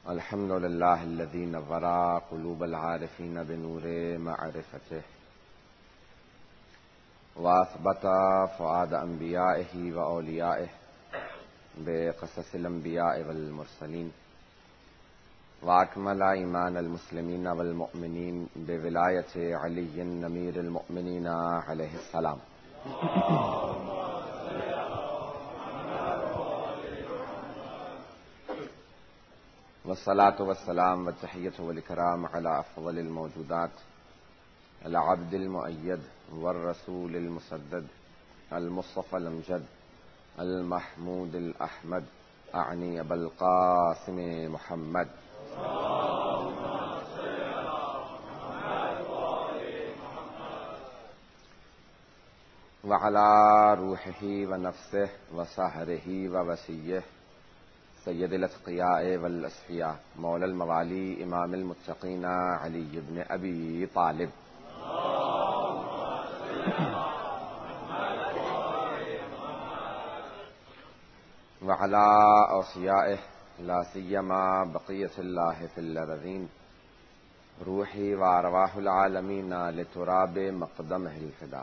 الحمد للہ الذی نور قلوب العارفین بنور معرفتہ واثبت فؤاد انبیائہ واولیائہ بقصص الانبیاء والمرسلین واکمل ایمان المسلمین والمؤمنین بولایت علی امیر المؤمنین علیہ السلام. والصلاة والسلام والتحیۃ والاکرام علی افضل الموجودات العبد المؤید والرسول المسدد المصطفى الامجد المحمود الاحمد اعنی ابا القاسم محمد وعلى روحه ونفسه وسحره ووسیه سید الاتقیاء والاصفیاء مولا الموالی امام المتقین علی بن ابی طالب وعلى اوصیائه لا سیما بقیۃ اللہ فی الارضین روحی وارواح العالمین لتراب مقدمہ الفدا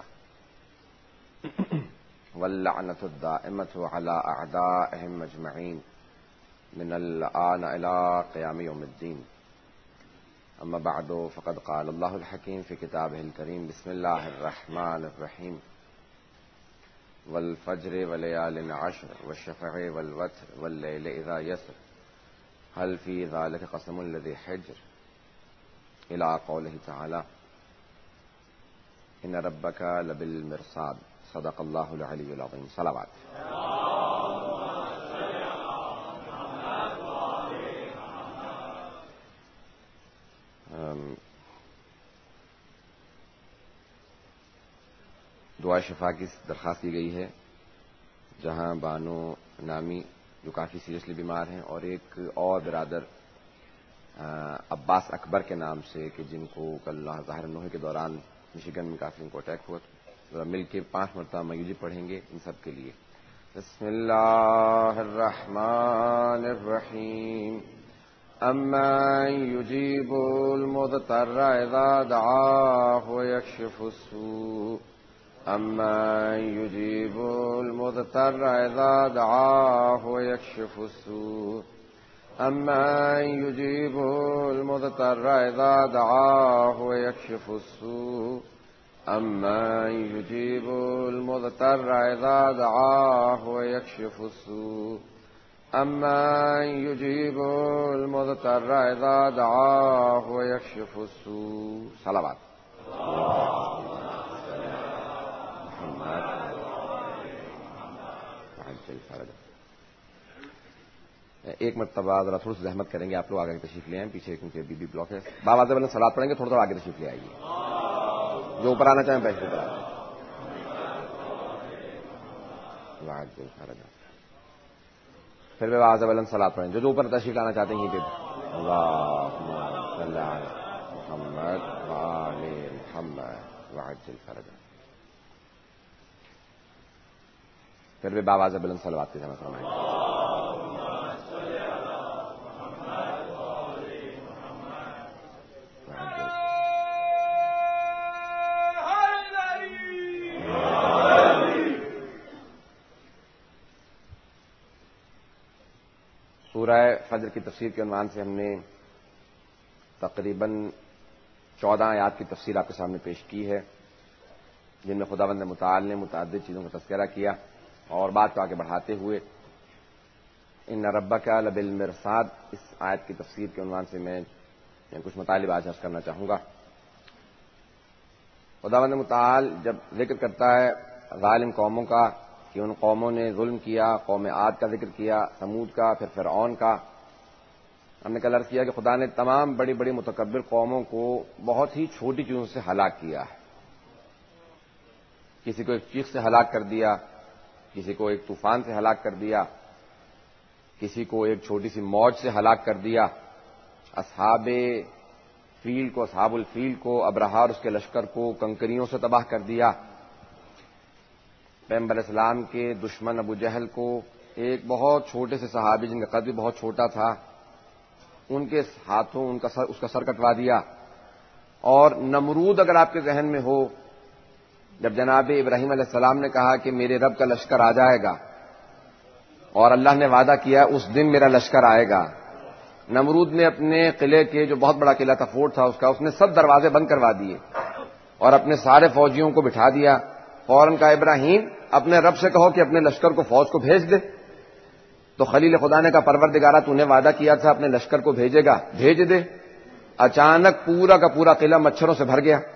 واللعنۃ الدائمۃ علی اعدائهم اجمعین من الآن إلى قيام يوم الدين. أما بعد فقد قال الله الحكيم في كتابه الكريم بسم الله الرحمن الرحيم والفجر وليال عشر والشفع والوتر والليل إذا يسر هل في ذلك قسم الذي حجر إلى قوله تعالى إن ربك لبالمرصاد صدق الله العلي العظيم. صلوات. دعا شفا کی درخواست کی گئی ہے جہاں بانو نامی جو کافی سیریسلی بیمار ہیں اور ایک اور برادر عباس اکبر کے نام سے کہ جن کو کل ظاہر نوح کے دوران مشیگن میں کافی ان کو اٹیک ہوا. ذرا مل کے 5 مرتبہ میوزی پڑھیں گے ان سب کے لیے. بسم اللہ الرحمن الرحیم امن یجیب المضطر اذا دعاہ ویکشف السوء امن یجیب المضطر اذا دعاہ ویکشف السوء امن یجیب المضطر اذا دعاہ ویکشف السوء امن یجیب المضطر اذا دعاہ ویکشف السوء امن یجیب المضطر اذا دعاہ ویکشف السوء. صلوات. ایک مرتبہ ذرا تھوڑی سی زحمت کریں گے آپ لوگ آگے تشریف لے آئیں پیچھے کیونکہ بی بلاک ہے. بابا سے سلاد پڑھیں گے تھوڑا تھوڑا آگے تشریف لے آئیے. جو اوپر آنا چاہیں بیٹھ کے اوپر آ جائیں. پھر بھی بابا سے سلاد پڑھیں جو اوپر تشریف لانا چاہتے ہیں پھر اللہم صلی علی محمد وآل محمد وعجل فرجہ. پھر بھی بابا سے بلند صلوات کی جمع فرمائیں. سورہ فجر کی تفسیر کے عنوان سے ہم نے تقریباً 14 آیات کی تفسیر آپ کے سامنے پیش کی ہے جن میں خداوند متعال نے متعدد چیزوں کا تذکرہ کیا اور بات کو آگے بڑھاتے ہوئے ان ربک لبالمرصاد اس آیت کی تفسیر کے عنوان سے میں کچھ مطالب آج عرض کرنا چاہوں گا. خداوند متعال جب ذکر کرتا ہے ظالم قوموں کا کہ ان قوموں نے ظلم کیا، قوم عاد کا ذکر کیا، ثمود کا، پھر فرعون کا. ہم نے کل عرض کیا کہ خدا نے تمام بڑی بڑی متکبر قوموں کو بہت ہی چھوٹی چیزوں سے ہلاک کیا ہے. کسی کو ایک چیخ سے ہلاک کر دیا، کسی کو ایک طوفان سے ہلاک کر دیا، کسی کو ایک چھوٹی سی موج سے ہلاک کر دیا. اصحاب فیل کو، اصحاب الفیل کو، ابرہا اور اس کے لشکر کو کنکریوں سے تباہ کر دیا. پیغمبر اسلام کے دشمن ابو جہل کو ایک بہت چھوٹے سے صحابی جن کا قد بھی بہت چھوٹا تھا ان کے ہاتھوں اس کا سر کٹوا دیا. اور نمرود اگر آپ کے ذہن میں ہو، جب جناب ابراہیم علیہ السلام نے کہا کہ میرے رب کا لشکر آ جائے گا اور اللہ نے وعدہ کیا اس دن میرا لشکر آئے گا، نمرود نے اپنے قلعے کے جو بہت بڑا قلعہ تھا، فورٹ تھا اس نے سب دروازے بند کروا دیے اور اپنے سارے فوجیوں کو بٹھا دیا. فوراً کہا ابراہیم اپنے رب سے کہو کہ اپنے لشکر کو فوج کو بھیج دے. تو خلیل خدا نے کہا پروردگارا تو نے وعدہ کیا تھا اپنے لشکر کو بھیجے گا، بھیج دے. اچانک پورا کا پورا قلعہ مچھروں سے بھر گیا.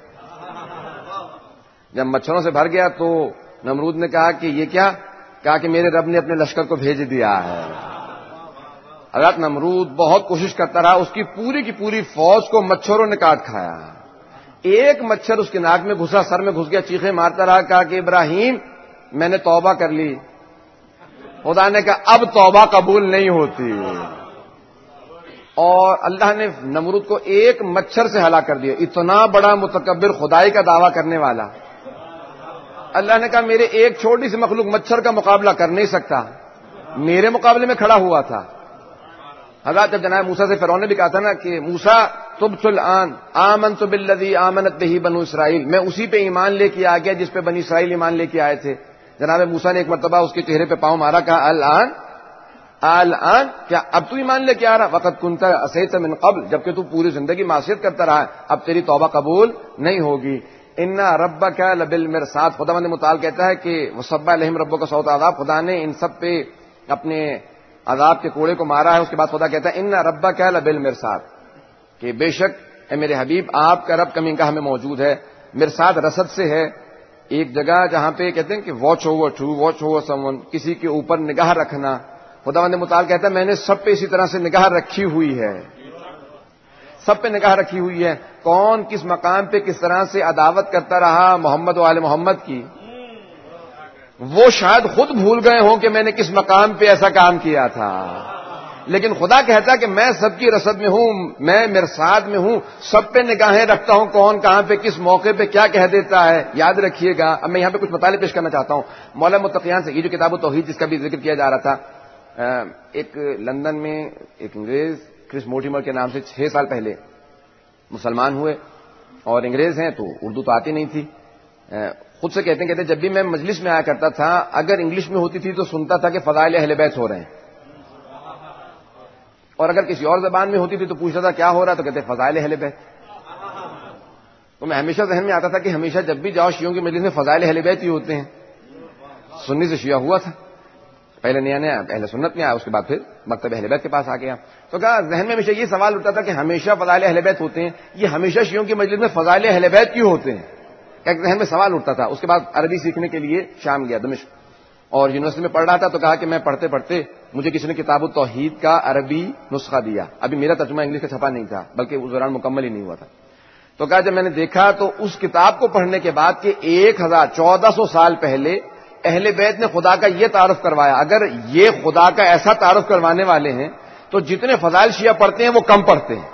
جب مچھروں سے بھر گیا تو نمرود نے کہا کہ یہ کیا؟ کہا کہ میرے رب نے اپنے لشکر کو بھیج دیا ہے. حضرت نمرود بہت کوشش کرتا رہا، اس کی پوری فوج کو مچھروں نے کاٹ کھایا. ایک مچھر اس کے ناک میں گھسا، سر میں گھس گیا، چیخیں مارتا رہا. کہا کہ ابراہیم میں نے توبہ کر لی. خدا نے کہا اب توبہ قبول نہیں ہوتی، اور اللہ نے نمرود کو ایک مچھر سے ہلاک کر دیا. اتنا بڑا متکبر، خدائی کا دعویٰ کرنے والا. اللہ نے کہا میرے ایک چھوٹی سی مخلوق مچھر کا مقابلہ کر نہیں سکتا، میرے مقابلے میں کھڑا ہوا تھا. حضرت جب جناب موسیٰ سے فرعون نے بھی کہا تھا نا کہ موسیٰ تبت الآن آمنت بالذی آمنت بہ بنو اسرائیل، میں اسی پہ ایمان لے کے آ گیا جس پہ بنی اسرائیل ایمان لے کے آئے تھے. جناب موسیٰ نے ایک مرتبہ اس کے چہرے پہ پاؤں مارا، کہا الآن کیا اب تو ایمان لے کے آ رہا؟ وقت کنت عصیت من قبل، جبکہ تو پوری زندگی معصیت کرتا رہا ہے، اب تیری توبہ قبول نہیں ہوگی. ان ربک لبالمرصاد، خداوند متعال کہتا ہے کہ وصب علیہم ربک صوت عذاب، خدا نے ان سب پہ اپنے عذاب کے کوڑے کو مارا ہے. اس کے بعد خدا کہتا ہے ان ربک لبالمرصاد، کہ بے شک اے میرے حبیب آپ کا رب کمینگاہ میں موجود ہے. مرصاد رصد سے ہے، ایک جگہ جہاں پہ کہتے ہیں کہ واچ اوور سم ون، کسی کے اوپر نگاہ رکھنا. خداوند متعال کہتا ہے میں نے سب پہ اسی طرح سے نگاہ رکھی ہوئی ہے، سب پہ نگاہ رکھی ہوئی ہے. کون کس مقام پہ کس طرح سے عداوت کرتا رہا محمد و آل محمد کی، وہ شاید خود بھول گئے ہوں کہ میں نے کس مقام پہ ایسا کام کیا تھا. لیکن خدا کہتا کہ میں سب کی رصد میں ہوں، میں مرصاد میں ہوں، سب پہ نگاہیں رکھتا ہوں، کون کہاں پہ کس موقع پہ کیا کہہ دیتا ہے. یاد رکھیے گا. اب میں یہاں پہ کچھ مطالعے پیش کرنا چاہتا ہوں مولا متقیان سے. یہ جو کتاب توحید جس کا بھی ذکر کیا جا رہا تھا، ایک لندن میں ایک انگریز کرس موٹیمر کے نام سے 6 سال پہلے مسلمان ہوئے، اور انگریز ہیں تو اردو تو آتی نہیں تھی. خود سے کہتے ہیں جب بھی میں مجلس میں آیا کرتا تھا اگر انگلش میں ہوتی تھی تو سنتا تھا کہ فضائل اہل بیت ہو رہے ہیں، اور اگر کسی اور زبان میں ہوتی تھی تو پوچھتا تھا کیا ہو رہا، تو کہتے فضائل اہل بیت. تو میں ہمیشہ ذہن میں آتا تھا کہ ہمیشہ جب بھی جاؤ شیعوں کی مجلس میں فضائل اہل بیت ہی ہوتے ہیں. سنی سے شیعہ ہوا تھا، پہلے نیا اہل سنت میں آیا، اس کے بعد پھر مکتب اہل بیت کے پاس آ گیا. تو کہا ذہن میں ہمیشہ یہ سوال اٹھتا تھا کہ ہمیشہ فضائل اہل بیت ہوتے ہیں، یہ ہمیشہ شیعوں کی مجلس میں فضائل اہل بیت کیوں ہوتے ہیں؟ ایک ذہن میں سوال اٹھتا تھا. اس کے بعد عربی سیکھنے کے لیے شام گیا، دمشق، اور یونیورسٹی میں پڑھ رہا تھا. تو کہا کہ میں پڑھتے پڑھتے مجھے کسی نے کتاب التوحید کا عربی نسخہ دیا. ابھی میرا ترجمہ انگلش کا چھپا نہیں تھا، بلکہ اس دوران مکمل ہی نہیں ہوا تھا. تو کہا جب میں نے دیکھا تو اس کتاب کو پڑھنے کے بعد کہ 1400 سال پہلے اہل بیت نے خدا کا یہ تعارف کروایا. اگر یہ خدا کا ایسا تعارف کروانے والے ہیں تو جتنے فضائل شیعہ پڑھتے ہیں وہ کم پڑھتے ہیں.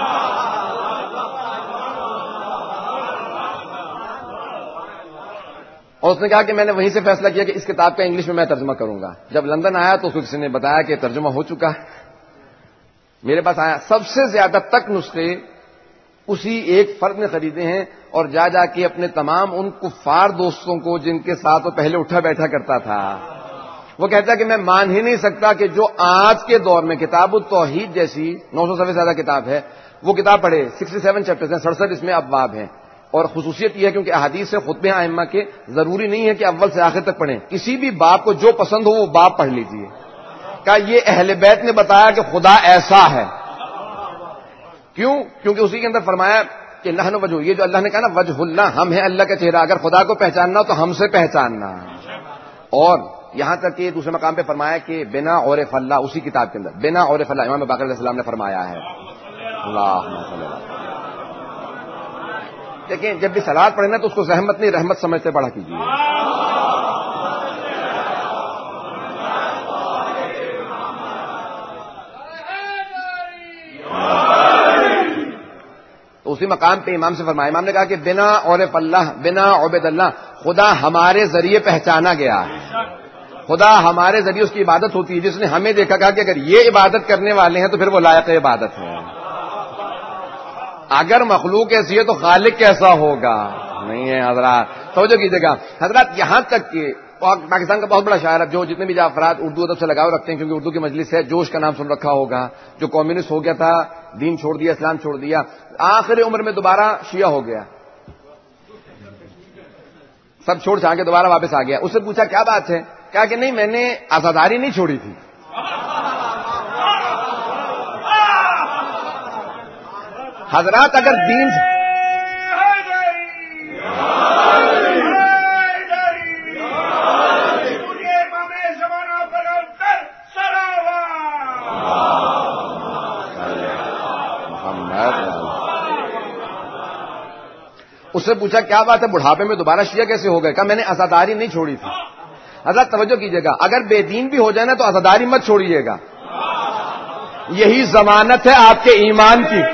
اور اس نے کہا کہ میں نے وہیں سے فیصلہ کیا کہ اس کتاب کا انگلش میں میں ترجمہ کروں گا. جب لندن آیا تو کسی نے بتایا کہ ترجمہ ہو چکا ہے. میرے پاس آیا، سب سے زیادہ تک نسخے اسی ایک فرد نے خریدے ہیں، اور جا کے اپنے تمام ان کفار دوستوں کو جن کے ساتھ وہ پہلے اٹھا بیٹھا کرتا تھا، وہ کہتا ہے کہ میں مان ہی نہیں سکتا کہ جو آج کے دور میں کتاب التوحید جیسی 900 سے زیادہ کتاب ہے، وہ کتاب پڑھے. 67 چیپٹرز ہیں، 67 اس میں ابواب ہیں. اور خصوصیت یہ ہے کیونکہ احادیث سے خطبے ائمہ کے ضروری نہیں ہے کہ اول سے آخر تک پڑھیں، کسی بھی باب کو جو پسند ہو وہ باب پڑھ لیجئے. کہا یہ اہل بیت نے بتایا کہ خدا ایسا ہے. کیوں؟ کیونکہ اسی کے اندر فرمایا کہ نحن وجہ، یہ جو اللہ نے کہا نا وجہ اللہ، ہم ہیں اللہ کا چہرہ. اگر خدا کو پہچاننا ہو تو ہم سے پہچاننا. اور یہاں تک کہ دوسرے مقام پہ فرمایا کہ بنا عرف اللہ، اسی کتاب کے اندر بنا عرف اللہ امام باقر علیہ السلام نے فرمایا ہے. دیکھیں جب بھی صلوات پڑھیں نا تو اس کو زحمت نہیں رحمت سمجھتے پڑھا کیجیے. تو اسی مقام پہ امام سے فرمایا، امام نے کہا کہ بنا عرف اللہ بنا عبد اللہ، خدا ہمارے ذریعے پہچانا گیا ہے. خدا ہمارے ذریعے اس کی عبادت ہوتی ہے. جس نے ہمیں دیکھا کہا کہ اگر یہ عبادت کرنے والے ہیں تو پھر وہ لائق عبادت ہے. اگر مخلوق ایسی ہے تو خالق کیسا ہوگا؟ نہیں ہے حضرات. توجہ کیجیے گا حضرات. یہاں تک کہ پاکستان کا بہت بڑا شاعر ہے, جو جتنے بھی افراد اردو ادب سے لگاؤ رکھتے ہیں, کیونکہ اردو کی مجلس ہے, جوش کا نام سن رکھا ہوگا, جو کمیونسٹ ہو گیا تھا, دین چھوڑ دیا, اسلام چھوڑ دیا, آخر عمر میں دوبارہ شیعہ ہو گیا, سب چھوڑ چھاڑ کے دوبارہ واپس آ گیا. اس سے پوچھا کیا بات ہے؟ کہا کہ نہیں, میں نے عزاداری نہیں چھوڑی تھی. حضرات اگر دین اس سے پوچھا کیا بات ہے بڑھاپے میں دوبارہ شیعہ کیسے ہو گئے؟ کہا میں نے عزاداری نہیں چھوڑی تھی. حضرت توجہ کیجیے گا, اگر بے دین بھی ہو جائے نا تو عزاداری مت چھوڑیے گا, یہی ضمانت ہے آپ کے ایمان کی.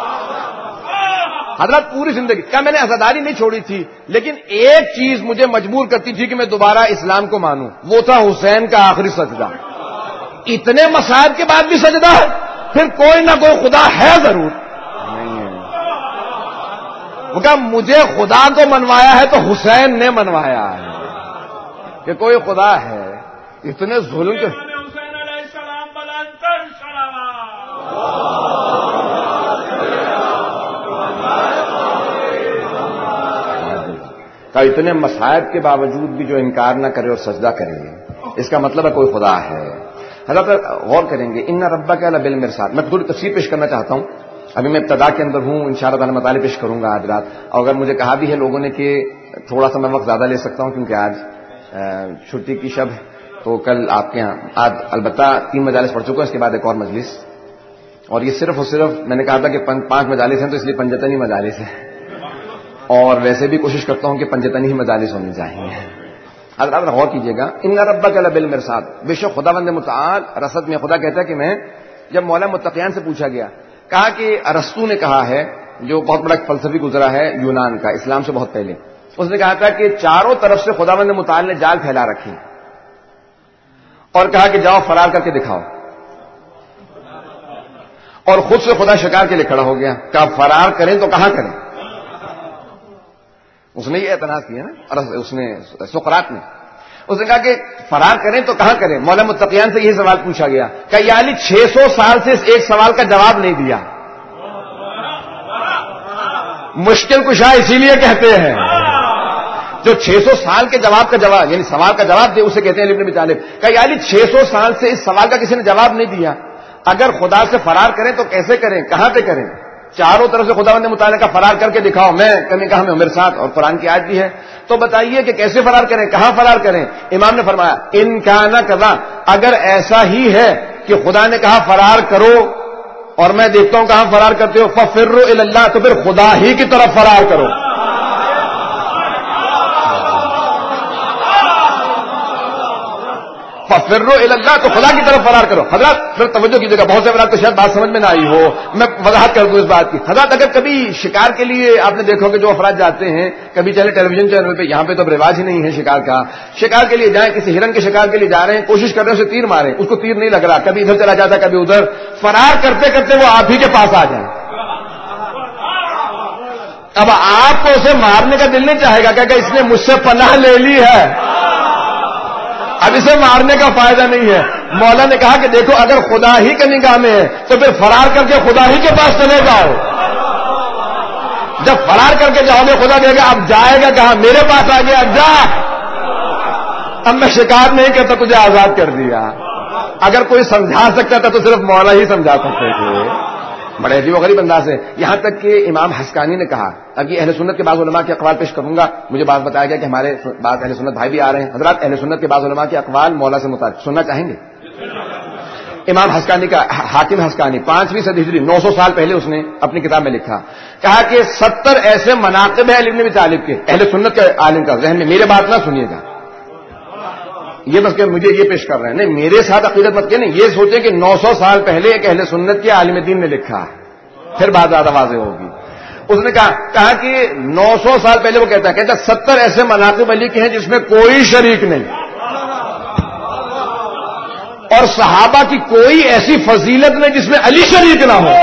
حضرت پوری زندگی کیا میں نے عزاداری نہیں چھوڑی تھی, لیکن ایک چیز مجھے مجبور کرتی تھی کہ میں دوبارہ اسلام کو مانوں, وہ تھا حسین کا آخری سجدہ. اتنے مصائب کے بعد بھی سجدہ ہے, پھر کوئی نہ کوئی خدا ہے ضرور. وہ کہا مجھے خدا کو منوایا ہے تو حسین نے منوایا ہے کہ کوئی خدا ہے. اتنے ظلم کے حسین علیہ السلام بلندر کا اتنے مصائب کے باوجود بھی جو انکار نہ کرے اور سجدہ کرے, اس کا مطلب ہے کوئی خدا ہے. حضرت غور کریں گے, ان ربک لبالمرصاد. میں تھوڑی تفصیل پیش کرنا چاہتا ہوں, ابھی میں ابتدا کے اندر ہوں, انشاءاللہ تعالی مطالعہ پیش کروں گا آج رات. اور اگر مجھے کہا بھی ہے لوگوں نے کہ تھوڑا سا میں وقت زیادہ لے سکتا ہوں کیونکہ آج چھٹی کی شب, تو کل آپ کے یہاں آج البتہ 3 مجالس پڑھ چکا, اس کے بعد ایک اور مجلس, اور یہ صرف اور صرف میں نے کہا تھا کہ 5 مجالس ہیں تو اس لیے 55 مجالس ہیں, اور ویسے بھی کوشش کرتا ہوں کہ 55 ہی مجالس ہونی چاہیے. حضرات غور کیجیے گا, ان ربک لبالمرصاد, بے شک خداوند متعال رصد میں. خدا کہتا ہے کہ میں جب مولا متقیان سے پوچھا گیا, کہا کہ ارسطو نے کہا ہے, جو بہت بڑا فلسفی گزرا ہے یونان کا, اسلام سے بہت پہلے, اس نے کہا تھا کہ چاروں طرف سے خداوند متعال نے جال پھیلا رکھی اور کہا کہ جاؤ فرار کر کے دکھاؤ, اور خود سے خدا شکار کے لیے کھڑا ہو گیا. کہا فرار کریں تو کہاں کریں؟ اس نے یہ اعتراض کیا نا, اس نے سقراط نے, اس نے کہا کہ فرار کریں تو کہاں کریں؟ مولا متقیان سے یہی سوال پوچھا گیا. کہ یعنی 600 سال سے اس ایک سوال کا جواب نہیں دیا. مشکل کشا اسی لیے کہتے ہیں, جو 600 سال کے جواب کا جواب یعنی سوال کا جواب دے اسے کہتے ہیں ابن ابی طالب. کہ یعنی 600 سال سے اس سوال کا کسی نے جواب نہیں دیا. اگر خدا سے فرار کریں تو کیسے کریں, کہاں پہ کریں؟ چاروں طرف سے خداوند متعال کا فرار کر کے دکھاؤ. میں کمی کہا میں میرے ساتھ, اور قرآن کی آیت بھی ہے. تو بتائیے کہ کیسے فرار کریں, کہاں فرار کریں؟ امام نے فرمایا ان کان کذا, اگر ایسا ہی ہے کہ خدا نے کہا فرار کرو اور میں دیکھتا ہوں کہاں فرار کرتے ہو, ففروا الی اللہ, تو پھر خدا ہی کی طرف فرار کرو. ففروا الی اللہ, تو خدا کی طرف فرار کرو. حضرات پھر توجہ کیجیے گا, بہت سے افراد تو شاید بات سمجھ میں نہ آئی ہو, میں وضاحت کر دوں اس بات کی. حضرات اگر کبھی شکار کے لیے آپ نے دیکھو کہ جو افراد جاتے ہیں, کبھی چلے ٹیلی ویژن چینل پہ, یہاں پہ تو اب رواج ہی نہیں ہے شکار کا, شکار کے لیے جائیں, کسی ہرن کے شکار کے لیے جا رہے ہیں, کوشش کر رہے ہیں اسے تیر ماریں, اس کو تیر نہیں لگ رہا, کبھی ادھر چلا جاتا کبھی ادھر, فرار کرتے کرتے وہ آپ ہی کے پاس آ جائیں. اب آپ کو اسے مارنے کا دل نہیں چاہے گا کہ اس نے مجھ سے پناہ لے لی ہے, اب اسے مارنے کا فائدہ نہیں ہے. مولا نے کہا کہ دیکھو اگر خدا ہی کے نگاہ میں ہے تو پھر فرار کر کے خدا ہی کے پاس چلے جاؤ. جب فرار کر کے جاؤ گے خدا دے گا, اب جائے گا کہاں, میرے پاس آ گیا, اب جا, اب میں شکار نہیں کرتا, تجھے آزاد کر دیا. اگر کوئی سمجھا سکتا تھا تو صرف مولا ہی سمجھا سکتے تھے. بڑے عجیب و غریب انداز ہے. یہاں تک کہ امام حسکانی نے کہا, اب یہ اہل سنت کے بعض علماء کے اقوال پیش کروں گا. مجھے بات بتایا گیا کہ ہمارے بعض اہل سنت بھائی بھی آ رہے ہیں. حضرات اہل سنت کے بعض علماء کے اقوال مولا سے متعلق سننا چاہیں گے؟ امام حسکانی کا, حاکم حسکانی 5ویں صدی ہجری 900 سال پہلے اس نے اپنی کتاب میں لکھا, کہا کہ 70 ایسے مناقب ہیں ابن ابی طالب کے, اہل سنت کے عالم کا. ذہن میں میرے بات نہ سنیے گا, یہ بس کہ مجھے یہ پیش کر رہے ہیں, نہیں میرے ساتھ عقیدت مت کہیں, یہ سوچیں کہ 900 سال پہلے ایک اہل سنت کے عالم دین نے لکھا, پھر بات زیادہ واضح ہوگی. اس نے کہا کہ 900 سال پہلے وہ کہتا 70 ایسے مناقب علی کے ہیں جس میں کوئی شریک نہیں. اور صحابہ کی کوئی ایسی فضیلت نہیں جس میں علی شریک نہ ہو.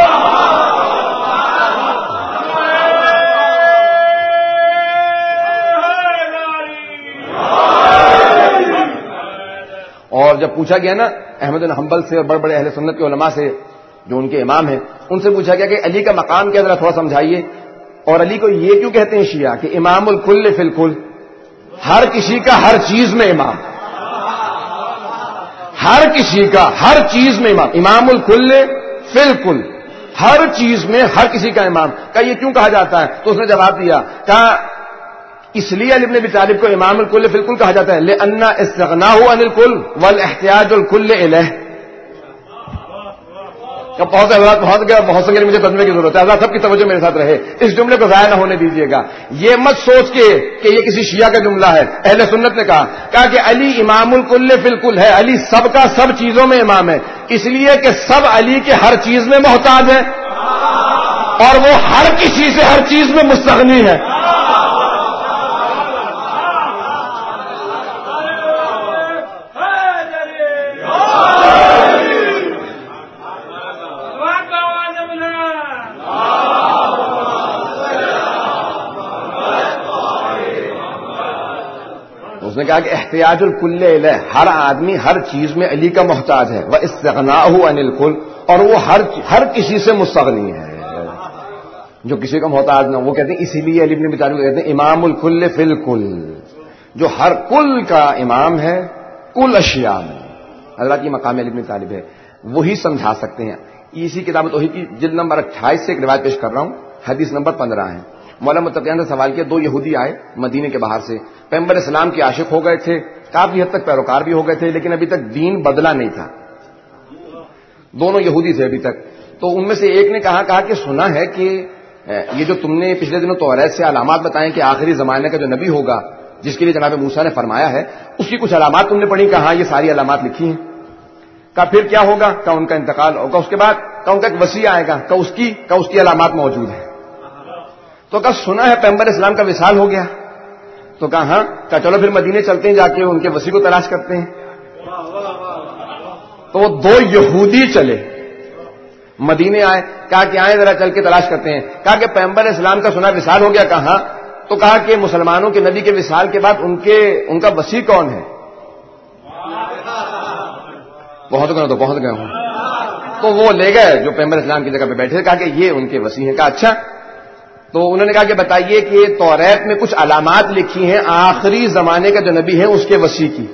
اور جب پوچھا گیا نا احمد بن حنبل سے اور بڑے بڑے اہل سنت کے علماء سے جو ان کے امام ہیں، ان سے پوچھا گیا کہ علی کا مقام کیا، ذرا تھوڑا سمجھائیے. اور علی کو یہ کیوں کہتے ہیں شیعہ کہ امام الکل فی الکل، ہر کسی کا ہر چیز میں امام، ہر کسی کا ہر چیز میں امام، امام الکل فی الکل، ہر چیز میں ہر کسی کا امام. کہا یہ کیوں کہا جاتا ہے؟ تو اس نے جواب دیا، کہا اس لیے علی بن ابی طالب کو امام الکل فی الکل کہا جاتا ہے لأن استغناہ عن الکل والاحتیاج الکل الیہ. بہت حضرات پہنچ گیا، بہت سے مجھے ترجمے کی ضرورت ہے، حضرات سب کی توجہ میرے ساتھ رہے، اس جملے کو ضائع نہ ہونے دیجیے گا. یہ مت سوچ کے کہ یہ کسی شیعہ کا جملہ ہے، اہل سنت نے کہا کہ علی امام الکل فی الکل ہے، علی سب کا سب چیزوں میں امام ہے، اس لیے کہ سب علی کے ہر چیز میں محتاج ہیں اور وہ ہر کسی سے ہر چیز میں مستغنی ہے. اس نے کہا کہ احتیاج الکل الیہ، ہر آدمی ہر چیز میں علی کا محتاج ہے، واستغناہ عن الکل، اور وہ ہر کسی سے مستغنی ہے، جو کسی کا محتاج نہ. وہ کہتے ہیں اسی لیے علی بن ابی طالب کہتے ہیں امام الکل فی الکل، جو ہر کل کا امام ہے کل اشیاء میں. حضرات یہ مقام علی بن ابی طالب ہے، وہی سمجھا سکتے ہیں. اسی کتاب توحید کی جلد نمبر 28 سے ایک روایت پیش کر رہا ہوں، حدیث نمبر 15 ہے. مولا متقیان سے سوال کیا، دو یہودی آئے مدینے کے باہر سے، پیغمبر اسلام کے عاشق ہو گئے تھے، کافی حد تک پیروکار بھی ہو گئے تھے، لیکن ابھی تک دین بدلا نہیں تھا. دونوں یہودی تھے ابھی تک. تو ان میں سے ایک نے کہا کہ سنا ہے کہ یہ جو تم نے پچھلے دنوں توریت سے علامات بتائیں کہ آخری زمانے کا جو نبی ہوگا جس کے لیے جناب موسیٰ نے فرمایا ہے، اس کی کچھ علامات تم نے پڑھی؟ کہا یہ ساری علامات لکھی ہیں. کہا پھر کیا ہوگا؟ کہا ان کا انتقال ہوگا، اس کے بعد کہا ان کا ایک وصی آئے گا، کہا اس کی علامات موجود ہیں. تو کہا سنا ہے پیغمبر اسلام کا وصال ہو گیا. تو کہا ہاں. کہا چلو پھر مدینے چلتے ہیں، جا کے ان کے وصی کو تلاش کرتے ہیں. تو وہ دو یہودی چلے مدینے آئے، کہا کہ آئیں ذرا چل کے تلاش کرتے ہیں. کہا کہ پیغمبر اسلام کا سنا وصال ہو گیا. کہا تو کہا کہ مسلمانوں کے نبی کے وصال کے بعد ان کا وصی کون ہے؟ پہنچ گئے ہوں. تو وہ لے گئے جو پیغمبر اسلام کی جگہ پہ بیٹھے، کہا کہ یہ ان کے وصی ہیں. کہا اچھا. تو انہوں نے کہا کہ بتائیے کہ توریت میں کچھ علامات لکھی ہیں آخری زمانے کا جو نبی ہے اس کے وصی کی.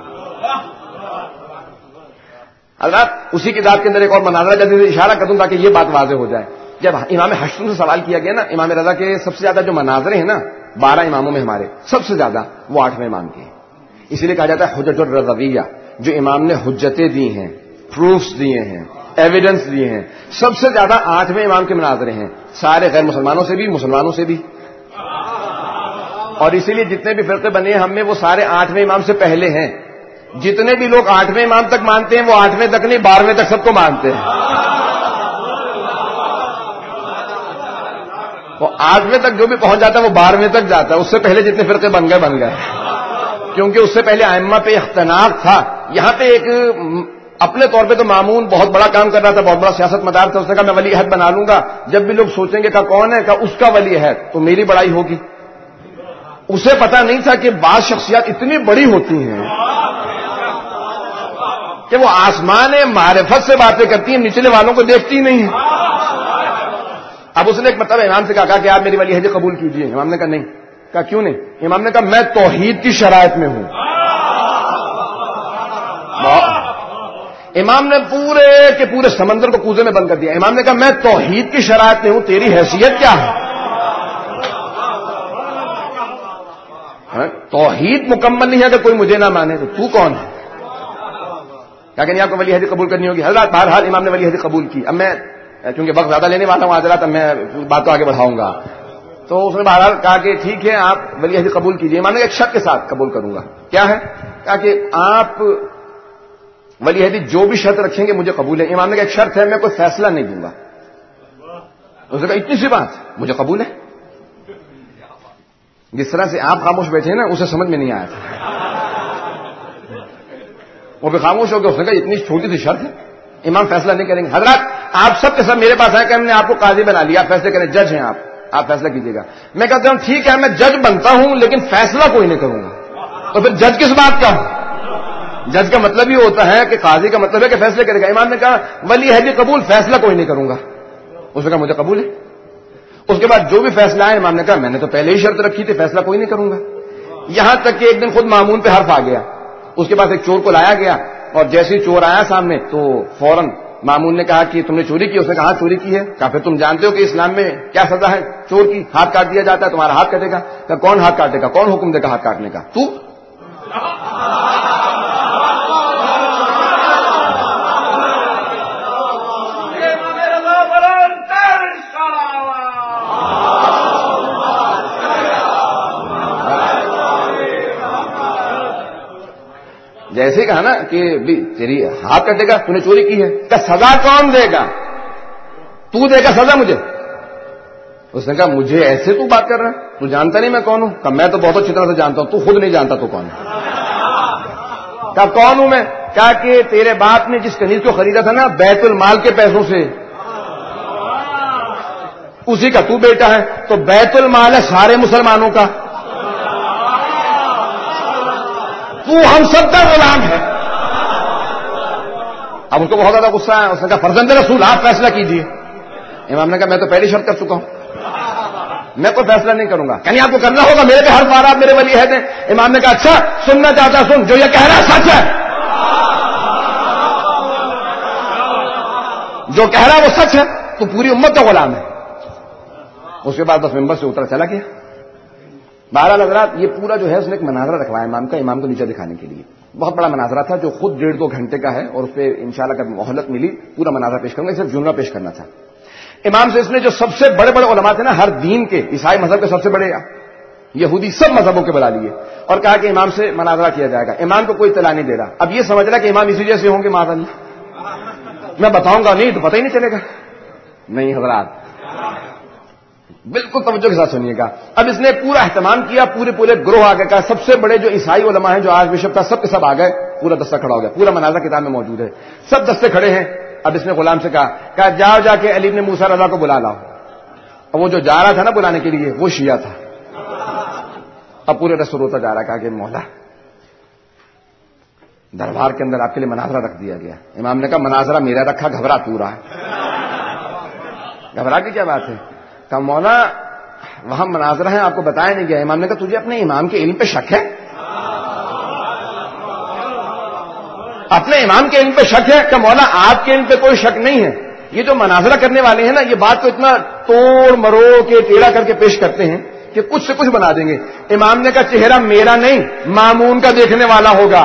حضرات اسی کتاب کے اندر ایک اور مناظرہ جلدی سے اشارہ کر دوں تاکہ یہ بات واضح ہو جائے. جب امام حسن سے سوال کیا گیا نا، امام رضا کے سب سے زیادہ جو مناظرے ہیں نا 12 اماموں میں ہمارے سب سے زیادہ وہ 8ویں امام کے ہیں. اسی لیے کہا جاتا ہے حجت الرضویہ، جو امام نے حجتیں دی ہیں، پروفس دیے ہیں، ایویڈنس دیے ہیں، سب سے زیادہ 8ویں امام کے مناظرے ہیں، سارے غیر مسلمانوں سے بھی مسلمانوں سے بھی. اور اسی لیے جتنے بھی فرقے بنے ہیں ہم میں وہ سارے 8ویں امام سے پہلے ہیں. جتنے بھی لوگ 8ویں امام تک مانتے ہیں وہ 8ویں تک نہیں 12ویں تک سب کو مانتے ہیں. وہ 8ویں تک جو بھی پہنچ جاتا ہے وہ 12ویں تک جاتا ہے. اس سے پہلے جتنے فرقے بن گئے کیونکہ اس سے پہلے ائمہ پہ اختلاف تھا. یہاں پہ ایک اپنے طور پہ تو مامون بہت بڑا کام کر رہا تھا، بہت بڑا سیاست مدار تھا. اس نے کہا میں ولی عہد بنا لوں گا، جب بھی لوگ سوچیں گے کہ کون ہے، کہا اس کا ولی عہد تو میری بڑائی ہوگی. اسے پتا نہیں تھا کہ بعض شخصیات اتنی بڑی ہوتی ہیں کہ وہ آسمان معرفت سے باتیں کرتی ہیں، نچلے والوں کو دیکھتی نہیں ہیں. اب اس نے ایک مطلب امام سے کہا کہ آپ میری ولی عہد قبول کیجیے. امام نے کہا نہیں. کہا کیوں نہیں؟ امام نے کہا میں توحید کی شرائط میں ہوں. امام نے پورے کے پورے سمندر کو کوزے میں بند کر دیا. امام نے کہا میں توحید کی شرائط میں ہوں، تیری حیثیت کیا ہے؟ توحید مکمل نہیں ہے کہ کوئی مجھے نہ مانے، تو کون ہے؟ کیا کہ نہیں آپ کو ولی عہد قبول کرنی ہوگی. حضرات بہرحال امام نے ولی عہد قبول کی. اب میں چونکہ وقت زیادہ لینے والا ہوں حضرات، اب میں بات کو آگے بڑھاؤں گا. تو اس نے بہرحال کہا کہ ٹھیک ہے آپ ولی عہد قبول کیجیے. امام نے ایک شرط کے ساتھ قبول کروں گا. کیا ہے؟ کہا کہ آپ ولی عہد جو بھی شرط رکھیں گے مجھے قبول ہے. امام نے کہا ایک شرط ہے، میں کوئی فیصلہ نہیں دوں گا. اس نے کہا اتنی سی بات مجھے قبول ہے. جس طرح سے آپ خاموش بیٹھے ہیں نا اسے سمجھ میں نہیں آیا تھا. وہ بھی خاموش ہو گیا. اس نے کہا اتنی چھوٹی سی شرط ہے, امام فیصلہ نہیں کریں گے؟ حضرات آپ سب کے سب میرے پاس آئے کہ ہم نے آپ کو قاضی بنا لیا, آپ فیصلے کریں, جج ہیں آپ فیصلہ کیجیے گا. میں کہتا ہوں ٹھیک ہے میں جج بنتا ہوں لیکن فیصلہ کوئی نہیں کروں گا. تو پھر جج کس بات کا؟ جج کا مطلب یہ ہوتا ہے کہ قاضی کا مطلب ہے کہ فیصلے کرے گا. امام نے کہا ولی ہے جی قبول, فیصلہ کوئی نہیں کروں گا. اس نے کہا مجھے قبول ہے. اس کے بعد جو بھی فیصلہ آئے امام نے کہا میں نے تو پہلے ہی شرط رکھی تھی, فیصلہ کوئی نہیں کروں گا. یہاں تک کہ ایک دن خود مامون پہ حرف آ گیا. اس کے پاس ایک چور کو لایا گیا اور جیسے ہی چور آیا سامنے تو فوراً مامون نے کہا کہ تم نے چوری کی؟ اس نے کہا چوری کی ہے. کہا پھر تم جانتے ہو کہ اسلام میں کیا سزا ہے چور کی؟ ہاتھ کاٹ دیا جاتا ہے, تمہارا ہاتھ کٹے گا. کہا کون ہاتھ کاٹے گا, کون حکم دے گا ہاتھ کاٹنے کا؟ تو جیسے کہا نا کہ تیری ہاتھ کٹے گا, تو نے چوری کی ہے. کیا سزا کون دے گا؟ تو دے گا سزا مجھے. اس نے کہا مجھے ایسے تو بات کر رہا ہے, تو جانتا نہیں میں کون ہوں؟ کہا میں تو بہت اچھی طرح سے جانتا ہوں, تو خود نہیں جانتا تو کون ہے. کہا کون ہوں میں؟ کہا کہ تیرے باپ نے جس کنیز کو خریدا تھا نا بیت المال کے پیسوں سے, اسی کا تو بیٹا ہے. تو بیت المال ہے سارے مسلمانوں کا, تو ہم سب کا غلام ہے. اب ان کو بہت زیادہ غصہ ہے. اس نے کہا فرزند رسول آپ فیصلہ کیجیے. امام نے کہا میں تو پہلی شرط کر چکا ہوں, میں کوئی فیصلہ نہیں کروں گا. کہیں آپ کو کرنا ہوگا, میرے پہ ہر بار آپ میرے ولی عہد ہیں. امام نے کہا اچھا سننا چاہتا سن, جو یہ کہہ رہا ہے سچ ہے, جو کہہ رہا ہے وہ سچ ہے, تو پوری امت کا غلام ہے. اس کے بعد بس ممبر سے اترا چلا گیا. بہرحال حضرات یہ پورا جو ہے اس نے ایک مناظرہ رکھوایا امام کا, امام کو نیچے دکھانے کے لیے. بہت بڑا مناظرہ تھا جو خود 1.5-2 گھنٹے کا ہے, اور اس پہ انشاءاللہ اگر مہلت ملی پورا مناظرہ پیش کروں گا. صرف جملہ پیش کرنا تھا. امام سے اس نے جو سب سے بڑے بڑے علماء تھے نا ہر دین کے, عیسائی مذہب کے سب سے بڑے, یہودی, سب مذہبوں کے بلا لیے اور کہا کہ امام سے مناظرہ کیا جائے گا. امام کو کوئی اطلاع نہیں دے رہا. اب یہ سمجھ رہا کہ امام اسی جیسے ہوں گے معاذ اللہ, میں بتاؤں گا نہیں تو پتہ ہی نہیں چلے گا. نہیں حضرات بالکل توجہ کے ساتھ سنیے گا. اب اس نے پورا اہتمام کیا, پورے گروہ آ گئے. سب سے بڑے جو عیسائی علماء ہیں جو آج بشپ تھا سب کے سب آ گئے, پورا دستہ کھڑا ہو گیا. پورا مناظرہ کتاب میں موجود ہے, سب دستے کھڑے ہیں. اب اس نے غلام سے کہا جاؤ جا کے علی بن موسیٰ رضا کو بلا لاؤ. اب وہ جو جا رہا تھا نا بلانے کے لیے وہ شیعہ تھا. اب پورے رسول ہوتا جا رہا, کہا کہ مولا دربار کے اندر آپ کے لیے مناظرہ رکھ دیا گیا. امام نے کہا مناظرہ میرا رکھا, گھبرا تو رہا ہے. گھبرا کی کیا بات ہے؟ کہا مولا وہاں مناظرہ ہے آپ کو بتایا نہیں گیا. امام نے کہا تجھے اپنے امام کے علم پہ شک ہے؟ اپنے امام کے علم پہ شک ہے؟ کہ مولا آپ کے علم پہ کوئی شک نہیں ہے, یہ جو مناظرہ کرنے والے ہیں نا یہ بات کو اتنا توڑ مرو کے ٹیڑھا کر کے پیش کرتے ہیں کہ کچھ سے کچھ بنا دیں گے. امام نے کہا چہرہ میرا نہیں مامون کا دیکھنے والا ہوگا.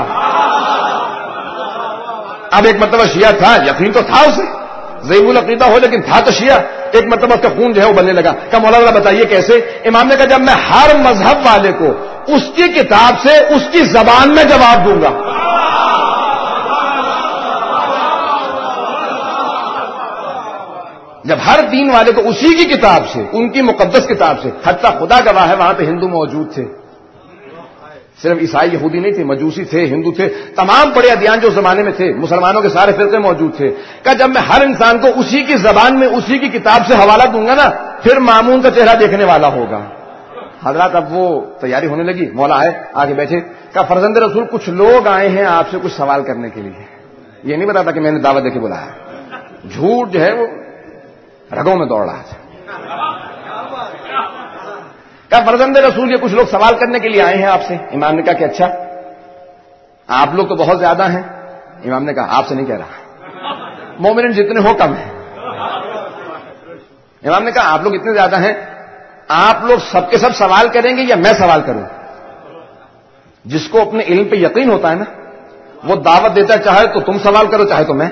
اب ایک مرتبہ شیعہ تھا, یقین تو تھا اسے, ضعیف العقیدہ ہو لیکن تھا تو شیعہ. ایک مرتبہ اس کا خون جو ہے وہ بننے لگا. کہ مولانا بتائیے کیسے؟ امام نے کہا جب میں ہر مذہب والے کو اس کی کتاب سے اس کی زبان میں جواب دوں گا. جب ہر دین والے کو اسی کی کتاب سے, ان کی مقدس کتاب سے, حتیٰ خدا گواہ ہے وہاں پہ ہندو موجود تھے, صرف عیسائی یہودی نہیں تھے, مجوسی تھے, ہندو تھے, تمام بڑے ادیان جو زمانے میں تھے, مسلمانوں کے سارے فرقے موجود تھے. کہ جب میں ہر انسان کو اسی کی زبان میں اسی کی کتاب سے حوالہ دوں گا نا پھر مامون کا چہرہ دیکھنے والا ہوگا. حضرات اب وہ تیاری ہونے لگی. مولا آئے, آگے بیٹھے. کہا فرزند رسول کچھ لوگ آئے ہیں آپ سے کچھ سوال کرنے کے لیے. یہ نہیں بتاتا کہ میں نے دعوت دے کے بلایا, جھوٹ جو ہے وہ رگوں میں دوڑ رہا تھا. کہا فرزند رسول یہ کچھ لوگ سوال کرنے کے لیے آئے ہیں آپ سے. امام نے کہا کہ اچھا آپ لوگ تو بہت زیادہ ہیں. امام نے کہا آپ سے نہیں کہہ رہا, مومنین جتنے ہو کم ہیں. امام نے کہا آپ لوگ اتنے زیادہ ہیں, آپ لوگ سب کے سب سوال کریں گے یا میں سوال کروں؟ جس کو اپنے علم پہ یقین ہوتا ہے نا وہ دعوت دیتا ہے, چاہے تو تم سوال کرو چاہے تو میں.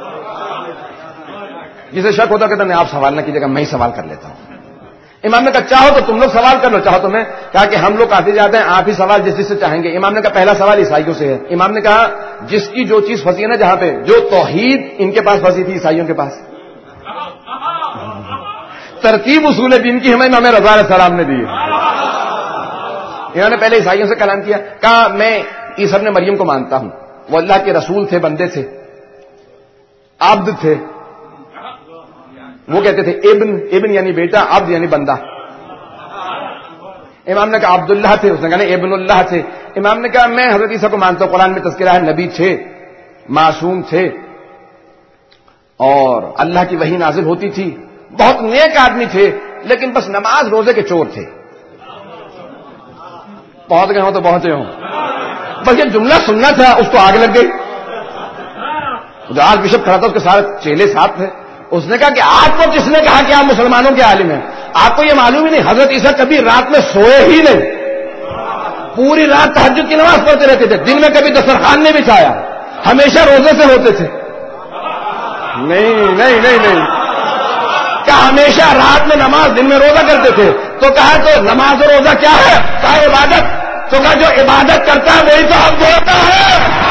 جسے شک ہوتا کہتا نہیں آپ سوال نہ کیجیے گا, میں ہی سوال کر لیتا ہوں. امام نے کہا چاہو تو تم لوگ سوال کر لو, چاہو تو میں. کہا کہ ہم لوگ کافی زیادہ ہیں, آپ ہی سوال جس سے چاہیں گے. امام نے کہا پہلا سوال عیسائیوں سے ہے. امام نے کہا جس کی جو چیز پھنسی ہے نا, جہاں پہ جو توحید ان کے پاس پھنسی تھی عیسائیوں کے پاس, ترتیب اصول دین کی ہمیں امام رضا علیہ السلام نے دی. انہوں نے پہلے عیسائیوں سے کلام کیا. کہا میں عیسی ابن مریم کو مانتا ہوں. وہ اللہ کے رسول تھے، بندے تھے، عبد تھے. وہ کہتے تھے ابن یعنی بیٹا، عبد یعنی بندہ. امام نے کہا عبداللہ تھے، اس نے کہا نہیں ابن اللہ تھے. امام نے کہا میں حضرت عیسیٰ کو مانتا ہوں، قرآن میں تذکرہ ہے نبی تھے، معصوم تھے، اور اللہ کی وحی نازل ہوتی تھی، بہت نیک آدمی تھے، لیکن بس نماز روزے کے چور تھے. پہنچ گئے ہوں تو پہنچے ہوں. بس یہ جملہ سننا تھا، اس کو آگ لگ گئی. جو آج بشپ کھڑا تھا اس کے سارے چیلے ساتھ تھے. اس نے کہا کہ آپ کو کس نے کہا کہ آپ مسلمانوں کے عالم ہیں؟ آپ کو یہ معلوم ہی نہیں حضرت عیسیٰ کبھی رات میں سوئے ہی نہیں، پوری رات تہجد کی نماز پڑھتے رہتے تھے، دن میں کبھی دسترخوان نہیں بچھایا، ہمیشہ روزے سے ہوتے تھے. نہیں نہیں نہیں نہیں، کہا ہمیشہ رات میں نماز، دن میں روزہ کرتے تھے. تو کہا تو نماز اور روزہ کیا ہے؟ کہا عبادت. تو کہا جو عبادت کرتا ہے وہی تو حق بولتا ہے.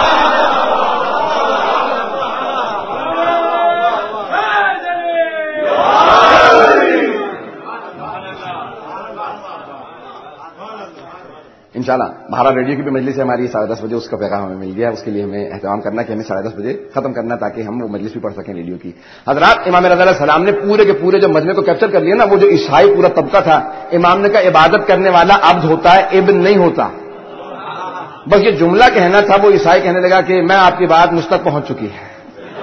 انشاءاللہ بہارا ریڈیو کی بھی مجلس ہے ہماری 10:30 بجے، اس کا پیغام ہمیں مل گیا. اس کے لیے ہمیں اہتمام کرنا کہ ہمیں 10:30 بجے ختم کرنا تاکہ ہم وہ مجلس بھی پڑھ سکیں ریڈیو کی. حضرات امام رضا علیہ السلام نے پورے کے پورے جو مجمع کو کیپچر کر لیا نا، وہ جو عیسائی پورا طبقہ تھا، امام نے کہا عبادت کرنے والا عبد ہوتا ہے، ابن نہیں ہوتا. بس یہ جملہ کہنا تھا. وہ عیسائی کہنے لگا کہ میں آپ کی بات مجھ تک پہنچ چکی ہے.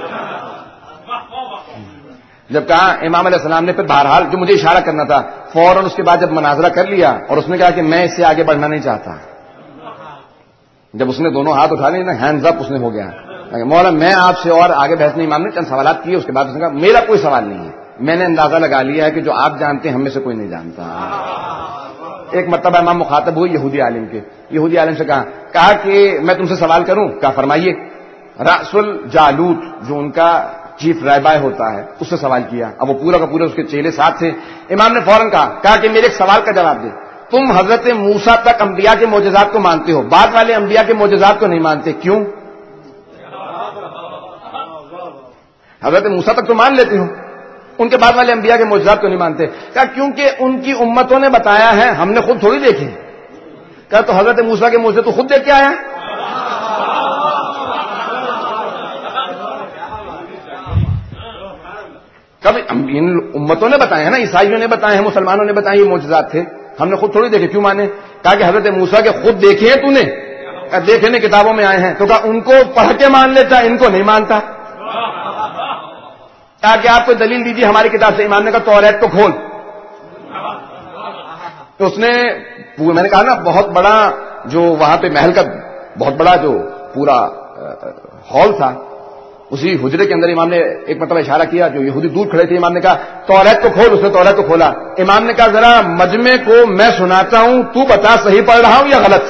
جب کہا امام علیہ السلام نے پھر بہرحال جو مجھے اشارہ کرنا تھا، فوراً اس کے بعد جب مناظرہ کر لیا اور اس نے کہا کہ میں اس سے آگے بڑھنا نہیں چاہتا. جب اس نے دونوں ہاتھ اٹھا لیے نا، ہینڈز اپ اس نے ہو گیا، مولا میں آپ سے اور آگے بحث نہیں. امام نے چند سوالات کیے، اس کے بعد اس نے کہا میرا کوئی سوال نہیں ہے، میں نے اندازہ لگا لیا ہے کہ جو آپ جانتے ہیں ہم میں سے کوئی نہیں جانتا. ایک مرتبہ امام مخاطب ہوئے یہودی عالم کے. یہودی عالم سے کہا کہ میں تم سے سوال کروں؟ کہا فرمائیے. رأس الجالوت جو ان کا چیف رہبر ہوتا ہے اس سے سوال کیا. اب وہ پورا کا پورا اس کے چیلے ساتھ تھے. امام نے فوراً کہا کہ میرے ایک سوال کا جواب دے. تم حضرت موسیٰ تک انبیاء کے معجزات کو مانتے ہو، بعد والے انبیاء کے معجزات کو نہیں مانتے، کیوں؟ حضرت موسیٰ تک تو مان لیتے ہو، ان کے بعد والے انبیاء کے معجزات کو نہیں مانتے. کہا کیونکہ ان کی امتوں نے بتایا ہے، ہم نے خود تھوڑی دیکھے. کہا تو حضرت موسیٰ کے معجزے تو خود دیکھ کے آیا. کبھی ان امتوں نے بتایا ہے نا، عیسائیوں نے بتایا ہیں، مسلمانوں نے بتایا یہ معجزات تھے، ہم نے خود تھوڑی دیکھے، کیوں مانے؟ کہا کہ حضرت موسیٰ کے خود دیکھے ہیں تو نے؟ دیکھے نے، کتابوں میں آئے ہیں. تو کہا ان کو پڑھ کے مان لیتا، ان کو نہیں مانتا. کہا کہ آپ کوئی دلیل دیجیے ہماری کتاب سے. امام نے کہا توریت کو کھول. تو اس نے، میں نے کہا نا بہت بڑا جو وہاں پہ محل کا بہت بڑا جو پورا ہال تھا، اسی حجرے کے اندر امام نے ایک مرتبہ اشارہ کیا. جو یہودی دور کھڑے تھے، امام نے کہا توریت کو کھول. اس نے توریت کو کھولا. امام نے کہا ذرا مجمع کو میں سناتا ہوں، تو بتا صحیح پڑھ رہا ہوں یا غلط.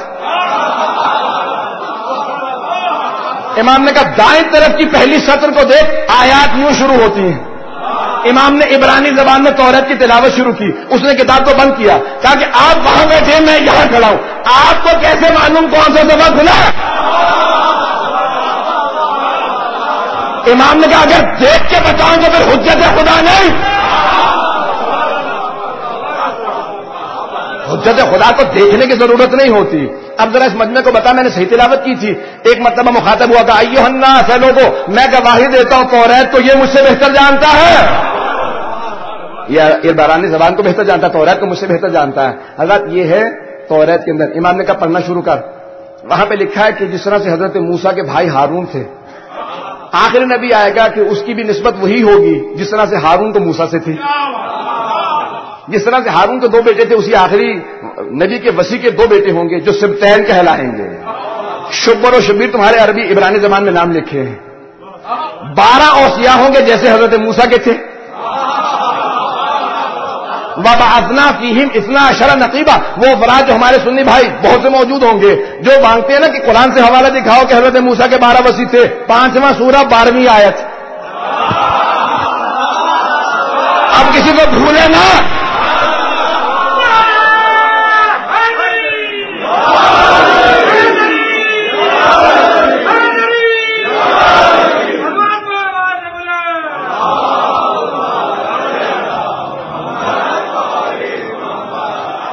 امام نے کہا دائیں طرف کی پہلی سطر کو دیکھ، آیات یوں شروع ہوتی ہیں. امام نے عبرانی زبان میں توریت کی تلاوت شروع کی. اس نے کتاب کو بند کیا، کہا کہ آپ وہاں بیٹھے میں یہاں کھڑا ہوں، آپ کو کیسے معلوم کون سا زبان کھلا ہے؟ امام نے کہا اگر دیکھ کے بتاؤں تو پھر حجت خدا نہیں. حجت خدا کو دیکھنے کی ضرورت نہیں ہوتی. اب ذرا اس مجمع کو بتا، میں نے صحیح تلاوت کی تھی. ایک مرتبہ مخاطب ہوا کہ ایھا الناس، اے لوگوں میں گواہی دیتا ہوں توریت کو یہ مجھ سے بہتر جانتا ہے. یہ عبرانی زبان کو بہتر جانتا ہے، توریت کو مجھ سے بہتر جانتا ہے. حضرت یہ ہے توریت کے اندر. امام نے کہا پڑھنا شروع کر. وہاں پہ لکھا ہے کہ جس طرح سے حضرت موسیٰ کے بھائی ہارون تھے، آخری نبی آئے گا کہ اس کی بھی نسبت وہی ہوگی جس طرح سے ہارون کو موسیٰ سے تھی. جس طرح سے ہارون کے 2 بیٹے تھے، اسی آخری نبی کے وسیع کے 2 بیٹے ہوں گے جو سبتین کہلائیں گے. شبر و شبیر تمہارے عربی عبرانی زبان میں نام لکھے ہیں. 12 اوصیاء ہوں گے جیسے حضرت موسیٰ کے تھے. وَبَعَثْنَا فِيهِمْ 12 نقیبا. وہ افراد جو ہمارے سنی بھائی بہت سے موجود ہوں گے جو مانگتے ہیں نا کہ قرآن سے حوالہ دکھاؤ کہ حضرت موسیٰ کے 12 وصی تھے. 5واں سورہ 12ویں آیت. اب کسی کو بھولے نا.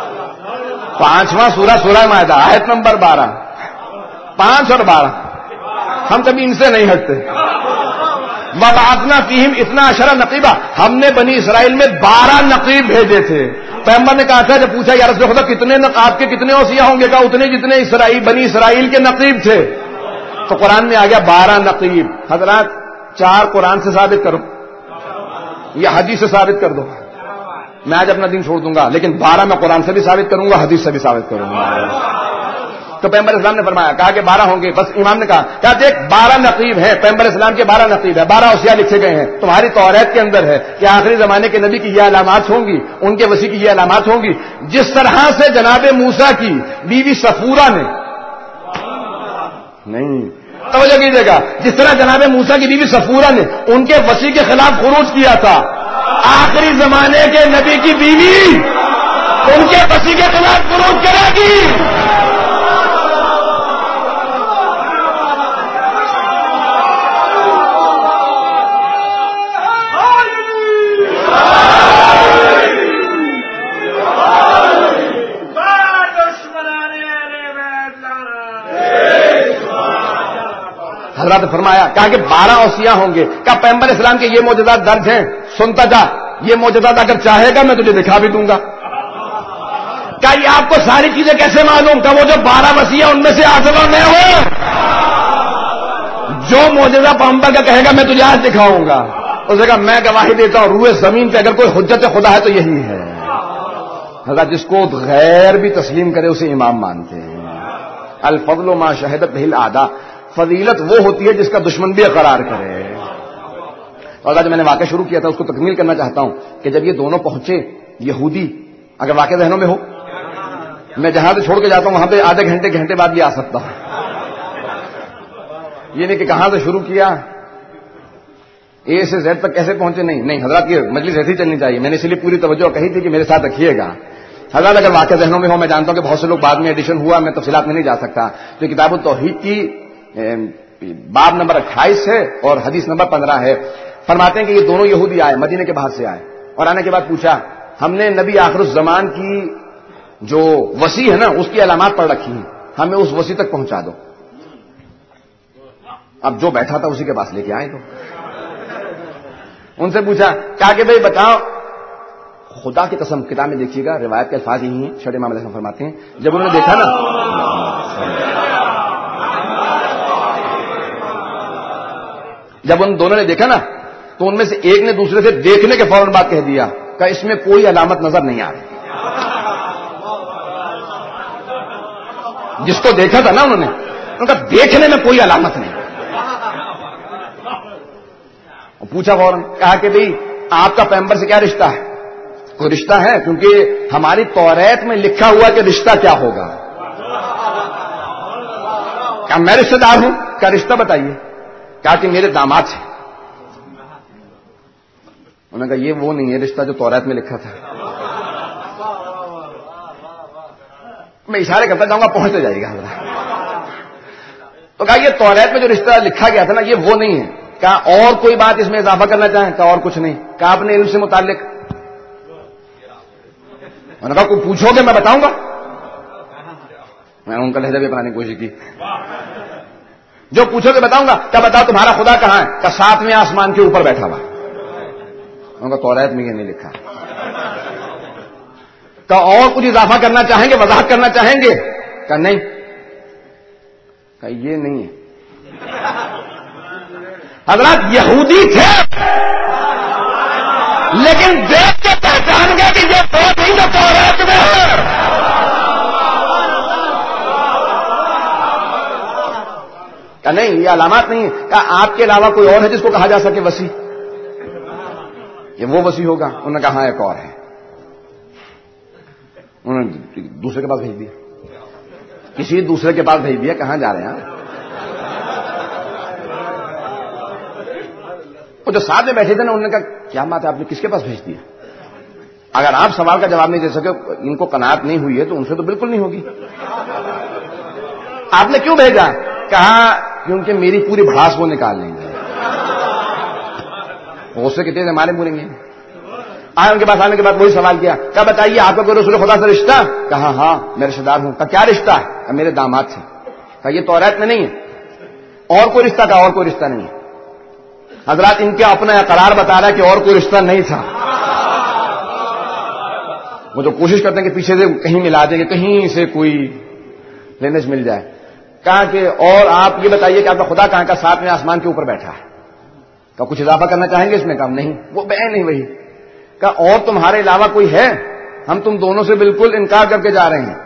پانچواں سورہ سورہ مائدہ آیت نمبر 12. 5 اور 12 ہم کبھی ان سے نہیں ہٹتے. وَبَعَثْنَا فِيهِمْ 12 نقیبا, ہم نے بنی اسرائیل میں 12 نقیب بھیجے تھے. پیغمبر نے کہا تھا, جب پوچھا یا رسول خدا کتنے آپ کے کتنے اوصیہ ہوں گے, کہا اتنے جتنے بنی اسرائیل کے نقیب تھے. تو قرآن میں آ گیا 12 نقیب. حضرات 4 قرآن سے ثابت کرو یا حدیث سے ثابت کر دو, میں آج اپنا دین چھوڑ دوں گا, لیکن 12 میں قرآن سے بھی ثابت کروں گا, حدیث سے بھی ثابت کروں گا. تو پیغمبر اسلام نے فرمایا, کہا کہ 12 ہوں گے. بس امام نے کہا دیکھ 12 نقیب ہیں, پیغمبر اسلام کے 12 نقیب ہے, 12 اوصیہ لکھے گئے ہیں. تمہاری توریت کے اندر ہے کہ آخری زمانے کے نبی کی یہ علامات ہوں گی, ان کے وسیع کی یہ علامات ہوں گی. جس طرح سے جناب موسیٰ کی بیوی صفورہ نے, نہیں توجہ کیجیے گا, جس طرح جناب موسیٰ کی بیوی صفورہ نے ان کے وسیع کے خلاف خروج کیا تھا, آخری زمانے کے نبی کی بیوی ان کے وسیع کے خلاف خروج کرے گی. حضرات فرمایا, کہا کہ 12 اوصیہ ہوں گے. کہا پیغمبر اسلام کے یہ معجزات درج ہیں, سنتا جا, یہ معجزات اگر چاہے گا میں تجھے دکھا بھی دوں گا. کہا یہ آپ کو ساری چیزیں کیسے معلوم؟ کہ وہ جو 12 وصیہ ان میں سے 8واں میں ہوں. جو معجزہ پیغمبر کا کہے گا میں تجھے آج دکھاؤں گا. اس نے کہا میں گواہی دیتا ہوں روئے زمین پہ اگر کوئی حجت خدا ہے تو یہی ہے. حضرات جس کو غیر بھی تسلیم کرے اسے امام مانتے ہیں. الفضل ما شہدت به الاعداء, فضیلت وہ ہوتی ہے جس کا دشمن بھی اقرار کرے. اور آج میں نے واقعہ شروع کیا تھا اس کو تکمیل کرنا چاہتا ہوں کہ جب یہ دونوں پہنچے یہودی, اگر واقعہ ذہنوں میں ہو, میں جہاں سے چھوڑ کے جاتا ہوں وہاں پہ آدھے گھنٹے بعد بھی آ سکتا ہوں. یہ نہیں کہ کہاں سے شروع کیا, اے سے زیڈ تک کیسے پہنچے, نہیں حضرات یہ مجلس ایسی چلنی چاہیے. میں نے اس لیے پوری توجہ کہی تھی کہ میرے ساتھ رکھیے گا. حضرات اگر واقعہ ذہنوں میں ہو, میں جانتا ہوں کہ بہت سے لوگ بعد میں ایڈیشن ہوا, میں تفصیلات میں نہیں جا سکتا. تو کتاب التوحید کی باب نمبر 28 ہے اور حدیث نمبر 15 ہے. فرماتے ہیں کہ یہ دونوں یہودی آئے, مدینے کے باہر سے آئے, اور آنے کے بعد پوچھا ہم نے نبی آخر الزمان کی جو وصی ہے نا اس کی علامات پڑھ رکھی ہیں, ہمیں اس وصی تک پہنچا دو. اب جو بیٹھا تھا اسی کے پاس لے کے آئے. تو ان سے پوچھا, کہا کہ بھائی بتاؤ, خدا کی قسم کتاب میں دیکھیے گا روایت کے الفاظ یہی ہیں, شرح امام علیہ السلام فرماتے ہیں جب انہوں نے دیکھا نا, جب ان دونوں نے دیکھا نا تو ان میں سے ایک نے دوسرے سے دیکھنے کے فوراً بات کہہ دیا کہ اس میں کوئی علامت نظر نہیں آ رہی. جس کو دیکھا تھا نا انہوں نے, ان کا دیکھنے میں کوئی علامت نہیں. پوچھا فوراً, کہا کہ بھئی آپ کا پیغمبر سے کیا رشتہ ہے؟ کوئی رشتہ ہے؟ کیونکہ ہماری توریت میں لکھا ہوا کہ رشتہ کیا ہوگا. کیا میں رشتہ دار ہوں؟ کیا رشتہ بتائیے. کہا کہ میرے داماد ہیں. انہوں نے کہا یہ وہ نہیں ہے رشتہ جو توریت میں لکھا تھا. میں اشارے کرتا جاؤں گا, پہنچتے جائے گا. تو کہا یہ توریت میں جو رشتہ لکھا گیا تھا نا یہ وہ نہیں ہے. کہا اور کوئی بات اس میں اضافہ کرنا چاہیں؟ کہا اور کچھ نہیں. کہا اپنے علم سے متعلق؟ انہوں نے کہا کوئی پوچھو گے میں بتاؤں گا. میں نے ان کا لہجہ بھی اپنانے کی کوشش کی, جو پوچھو گے بتاؤں گا. کیا بتاؤ تمہارا خدا کہاں ہے؟ کہ 7ویں آسمان کے اوپر بیٹھا ہوا. ان کا توریت میں یہ نہیں لکھا. کہ اور کچھ اضافہ کرنا چاہیں گے, وضاحت کرنا چاہیں گے؟ کہ نہیں. کہ یہ نہیں ہے. حضرات یہودی تھے لیکن دیکھ کے پہچان گئے کہ یہ تو نہیں جو توریت میں ہے. کہ نہیں یہ علامات نہیں ہے. کہ آپ کے علاوہ کوئی اور ہے جس کو کہا جا سکے وصی؟ یہ وہ وصی ہوگا. انہوں نے کہا ہاں ایک اور ہے. انہوں نے دوسرے کے پاس بھیج دیا, کسی دوسرے کے پاس بھیج دیا. کہاں جا رہے ہیں؟ وہ جو ساتھ میں بیٹھے تھے نا انہوں نے کہا کیا بات ہے آپ نے کس کے پاس بھیج دیا؟ اگر آپ سوال کا جواب نہیں دے سکے, ان کو قناعت نہیں ہوئی ہے تو ان سے تو بالکل نہیں ہوگی. آپ نے کیوں بھیجا؟ کہا کیونکہ میری پوری بھڑاس وہ نکال لیں گے. غصے کے تیز ہمارے بولیں گے. آئے ان کے پاس, آنے کے بعد وہی سوال کیا, کیا بتائیے آپ کا کوئی رسول خدا سے رشتہ؟ کہا ہاں میں رشتہ دار ہوں. کیا رشتہ ہے؟ میرے داماد سے. کہا یہ توریت میں نہیں ہے. اور کوئی رشتہ کا اور کوئی رشتہ نہیں. حضرات ان کے اپنا اقرار بتا رہا ہے کہ اور کوئی رشتہ نہیں تھا. وہ جو کوشش کرتے ہیں کہ پیچھے سے کہیں ملا دیں کہ کہیں سے کوئی لینج مل جائے. کہا کہ اور آپ یہ بتائیے کہ آپ کا خدا کہاں کا؟ ساتھ میں آسمان کے اوپر بیٹھا ہے. کہا کچھ اضافہ کرنا چاہیں گے اس میں؟ کہا نہیں، وہ بیان نہیں وہی. کہا اور تمہارے علاوہ کوئی ہے؟ ہم تم دونوں سے بالکل انکار کر کے جا رہے ہیں.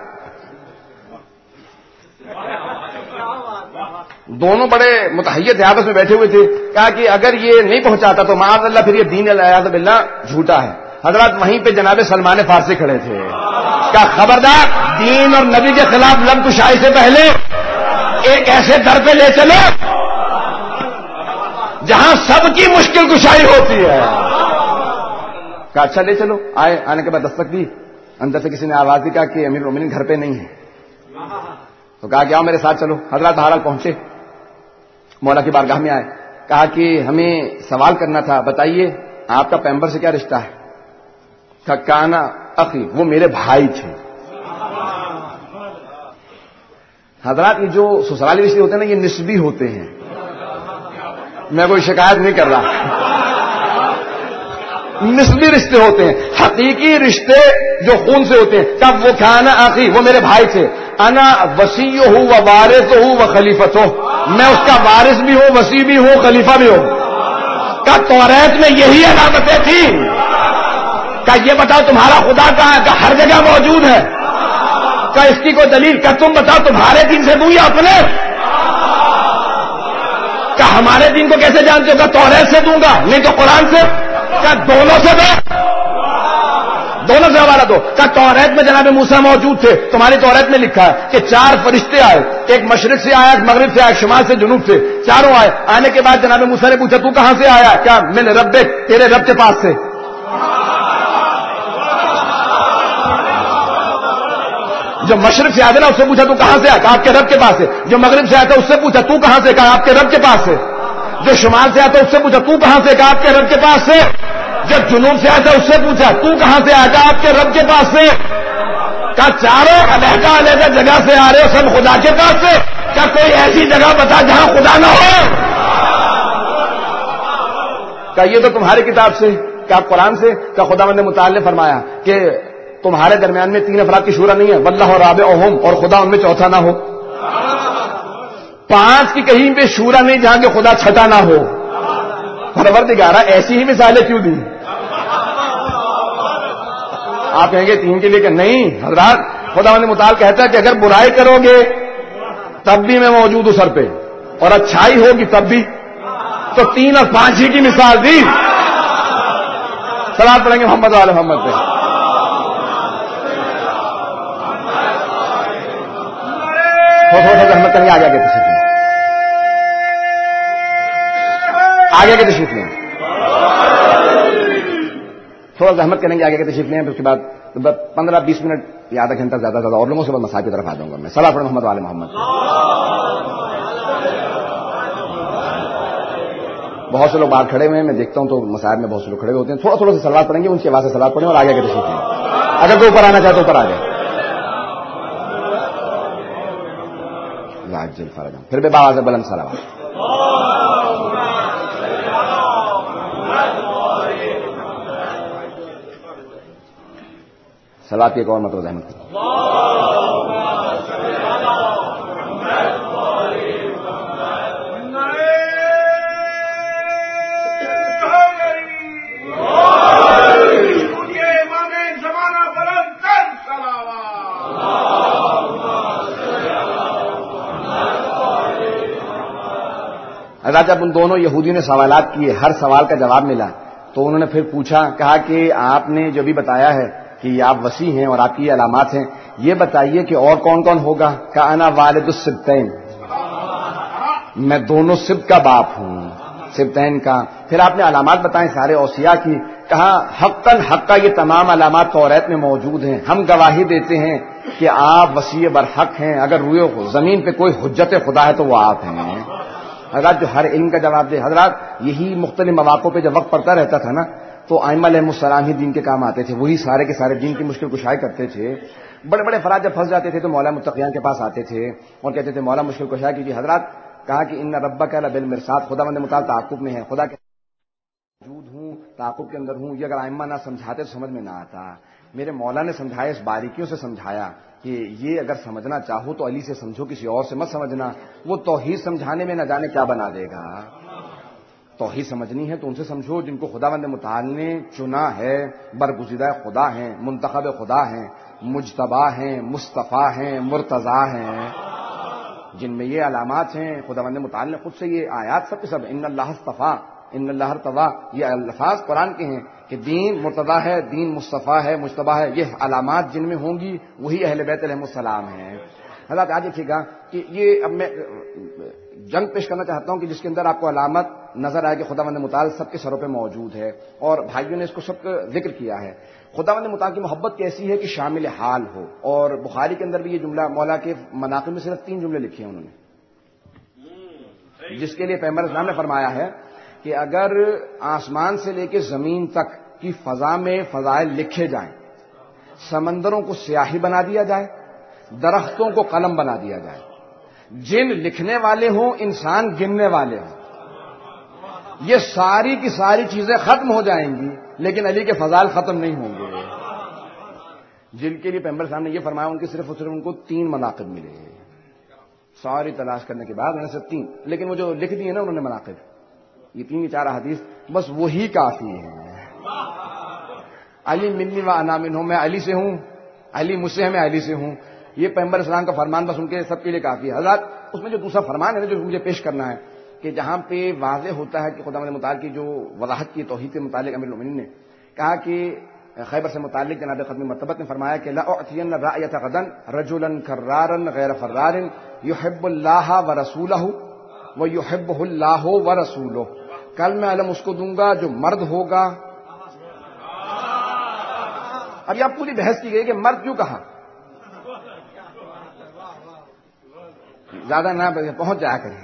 دونوں بڑے متحیت آپس میں بیٹھے ہوئے تھے. کہا کہ اگر یہ نہیں پہنچاتا تو معاذ اللہ پھر یہ دین العیاذ باللہ جھوٹا ہے. حضرات وہیں پہ جناب سلمان فارسی کھڑے تھے. کیا خبردار، دین اور نبی کے خلاف لب کشائی سے پہلے ایک ایسے در پہ لے چلو جہاں سب کی مشکل کشائی ہوتی ہے. کہا اچھا لے چلو. آنے کے بعد دستک دی. اندر سے کسی نے آواز دی، کہا کہ امیر المومنین گھر پہ نہیں ہے. تو کہا کہ آؤ میرے ساتھ چلو. حضرات بہرحال پہنچے، مولا کی بارگاہ میں آئے. کہا کہ ہمیں سوال کرنا تھا، بتائیے آپ کا پیغمبر سے کیا رشتہ ہے؟ کہا کانا اخی، وہ میرے بھائی تھے. حضرات یہ جو سسرالی رشتے ہوتے ہیں نا، یہ نسبی ہوتے ہیں. میں کوئی شکایت نہیں کر رہا، نسبی رشتے ہوتے ہیں. حقیقی رشتے جو خون سے ہوتے ہیں. کب وہ کانا اخی، وہ میرے بھائی تھے. انا وصی ہوں و وارث ہوں و خلیفت ہوں، میں اس کا وارث بھی ہوں، وصی بھی ہوں، خلیفہ بھی ہوں. کہا توریت میں یہی علامتیں تھیں. کہا یہ بتاؤ تمہارا خدا کہاں ہے؟ کہا ہر جگہ موجود ہے. کہا اس کی کوئی دلیل؟ کہا تم بتاؤ تمہارے دین سے دوں یا اپنے؟ کہا ہمارے دین کو کیسے جانتے ہو؟ کہا توریت سے دوں گا، نہیں تو قرآن سے. کہا دونوں سے دو، دونوں سے حوالہ دو. کہا توریت میں جناب موسیٰ موجود تھے، تمہاری توریت میں لکھا ہے کہ 4 فرشتے آئے، ایک مشرق سے آیا، ایک مغرب سے آیا، ایک شمال سے، جنوب سے، چاروں آئے. آنے کے بعد جناب موسیٰ نے پوچھا تو کہاں سے آیا؟ کیا من ربک، تیرے رب کے پاس سے. جو مشرق سے آیا نا اس سے پوچھا تو کہاں سے آیا؟ کہا آپ کے رب کے پاس سے. جو مغرب سے آیا تھا اس سے پوچھا تو کہاں سے؟ کہا آپ کے رب کے پاس سے. جو شمال سے آیا تھا اس سے پوچھا تو کہاں سے؟ کہا آپ کے رب کے پاس سے. جو جنوب سے آیا تھا اس سے پوچھا تو کہاں سے آیا؟ کہا آپ کے رب کے پاس سے. کہا چاروں علیحدہ علیحدہ جگہ سے آ رہے ہو، سب خدا کے پاس سے. کیا کوئی ایسی جگہ بتا جہاں خدا نہ ہو؟ کہا یہ تو تمہاری کتاب سے. کیا قرآن سے؟ کیا خداوند نے متعال نے فرمایا کہ تمہارے درمیان میں 3 افراد کی شورا نہیں ہے، واللہ رابعہم، اور خدا ان میں چوتھا نہ ہو. 5 کی کہیں پہ شورا نہیں جہاں کہ خدا چھٹا نہ ہو. پروردگارہ ایسی ہی مثالیں کیوں دی؟ آپ کہیں گے 3 کے لیے کہ نہیں حضرات، خداوند متعال کہتا ہے کہ اگر برائی کرو گے تب بھی میں موجود ہوں سر پہ، اور اچھائی ہوگی تب بھی. تو 3 اور 5 ہی کی مثال دی. صلاۃ پڑھیں گے محمد وعلی محمد پہ. تھوڑا سا زحمت کریں گے، آگے تشریف لیں، آگے کے تشریف لیں، تھوڑا زحمت کریں گے، آگے کے تشریف لیں. پھر اس کے بعد 15-20 منٹ یا آدھا گھنٹہ زیادہ اور لوگوں سے بعد مساجد کی طرف آ جاؤں گا میں. صلاۃ پڑھیں محمد وعلی محمد. بہت سے لوگ باہر کھڑے ہوئے ہیں، میں دیکھتا ہوں تو مساجد میں بہت سے لوگ کھڑے ہوتے ہیں. تھوڑا تھوڑا سے صلوات پڑھیں گے، ان کی آواز سے صلوات پڑھیں اور آگے کے تشریف لیں. اگر کوئی اوپر آنا چاہے تو اوپر آ جائے. پھر بے باز بلند صلوات. صلوات کی ایک اور مرتبہ زحمت کریں. اگر جب ان دونوں یہودیوں نے سوالات کیے، ہر سوال کا جواب ملا، تو انہوں نے پھر پوچھا، کہا کہ آپ نے جو بھی بتایا ہے کہ آپ وسیع ہیں اور آپ کی علامات ہیں، یہ بتائیے کہ اور کون کون ہوگا؟ کہا انا والد السبتین، میں دونوں سبت کا باپ ہوں، سبتین کا. پھر آپ نے علامات بتائیں سارے اوصیاء کی. کہا حقاً حقا یہ تمام علامات توریت میں موجود ہیں، ہم گواہی دیتے ہیں کہ آپ وسیع برحق ہیں، اگر روئے زمین پہ کوئی حجت خدا ہے تو وہ آپ ہیں. حضرات جو ہر علم کا جواب دے. حضرات یہی مختلف مواقع پہ جب وقت پڑتا رہتا تھا نا تو ائمہ علیہ السلام ہی دین کے کام آتے تھے، وہی سارے کے سارے دین کی مشکل کشائی کرتے تھے. بڑے بڑے افراد جب پھنس جاتے تھے تو مولا متقیان کے پاس آتے تھے اور کہتے تھے مولا مشکل کشائی کیجیے. حضرات کہا کہ ان ربک لبالمرصاد، خداوند متعال تعاقب میں ہے. خدا کے موجود ہوں، تعاقب کے اندر ہوں. یہ اگر ائمہ نہ سمجھاتے تو سمجھ میں نہ آتا. میرے مولا نے سمجھایا، اس باریکیوں سے سمجھایا کہ یہ اگر سمجھنا چاہو تو علی سے سمجھو، کسی اور سے مت سمجھنا. وہ توحید سمجھانے میں نہ جانے کیا بنا دے گا. توحید سمجھنی ہے تو ان سے سمجھو جن کو خداوند متعال نے چنا ہے، برگزیدہ خدا ہیں، منتخب خدا ہیں، مجتبی ہیں، مصطفیٰ ہیں، مرتضیٰ ہیں، جن میں یہ علامات ہیں. خداوند متعال نے خود سے یہ آیات سب کے سب ان اللہ اصطفیٰ، ان اللہ ارتضیٰ، یہ الفاظ قرآن کے ہیں کہ دین مرتضیٰ ہے، دین مصطفیٰ ہے، مجتبی ہے. یہ علامات جن میں ہوں گی وہی اہل بیت علیہ السلام ہیں. حضرات آج دیکھیے گا کہ یہ اب میں جنگ پیش کرنا چاہتا ہوں کہ جس کے اندر آپ کو علامت نظر آئے کہ خداوند متعال سب کے سروں پہ موجود ہے، اور بھائیوں نے اس کو سب کا ذکر کیا ہے. خداوند متعال کی محبت کیسی ہے کہ شامل حال ہو. اور بخاری کے اندر بھی یہ جملہ، مولا کے مناقب میں صرف 3 جملے لکھے ہیں انہوں نے، جس کے لیے پیغمبر اسلام نے فرمایا ہے کہ اگر آسمان سے لے کے زمین تک کی فضا میں فضائل لکھے جائیں، سمندروں کو سیاہی بنا دیا جائے، درختوں کو قلم بنا دیا جائے، جن لکھنے والے ہوں، انسان گننے والے ہوں، یہ ساری کی ساری چیزیں ختم ہو جائیں گی لیکن علی کے فضائل ختم نہیں ہوں گے. جن کے لیے پیغمبر صاحب نے یہ فرمایا ان کے صرف اور صرف ان کو 3 مناقب ملے، ساری تلاش کرنے کے بعد انہیں صرف 3، لیکن وہ جو لکھ دیے نا انہوں نے مناقب، یہ 3-4 حدیث بس وہی کافی ہے. علی منی و انا منہ، میں علی سے ہوں، علی مجھ سے ہے، میں علی سے ہوں. یہ پیغمبر اسلام کا فرمان بس ان کے سب کے لیے کافی ہے. حضرات اس میں جو دوسرا فرمان ہے نا جو مجھے پیش کرنا ہے کہ جہاں پہ واضح ہوتا ہے کہ خداوند متعال کی جو وضاحت کی توحید کے متعلق امیر المومنین نے کہا کہ خیبر سے متعلق جناب ختم مرتبت نے فرمایا کہ لأعطین الرأیۃ غدا رجلا کرارا غیر فرار یحب اللہ ورسولہ ویحبہ اللہ ورسولہ. کل میں علم اس کو دوں گا جو مرد ہوگا. اب یہ پوری بحث کی گئی کہ مرد کیوں کہا، زیادہ نہ پہنچ جایا کریں.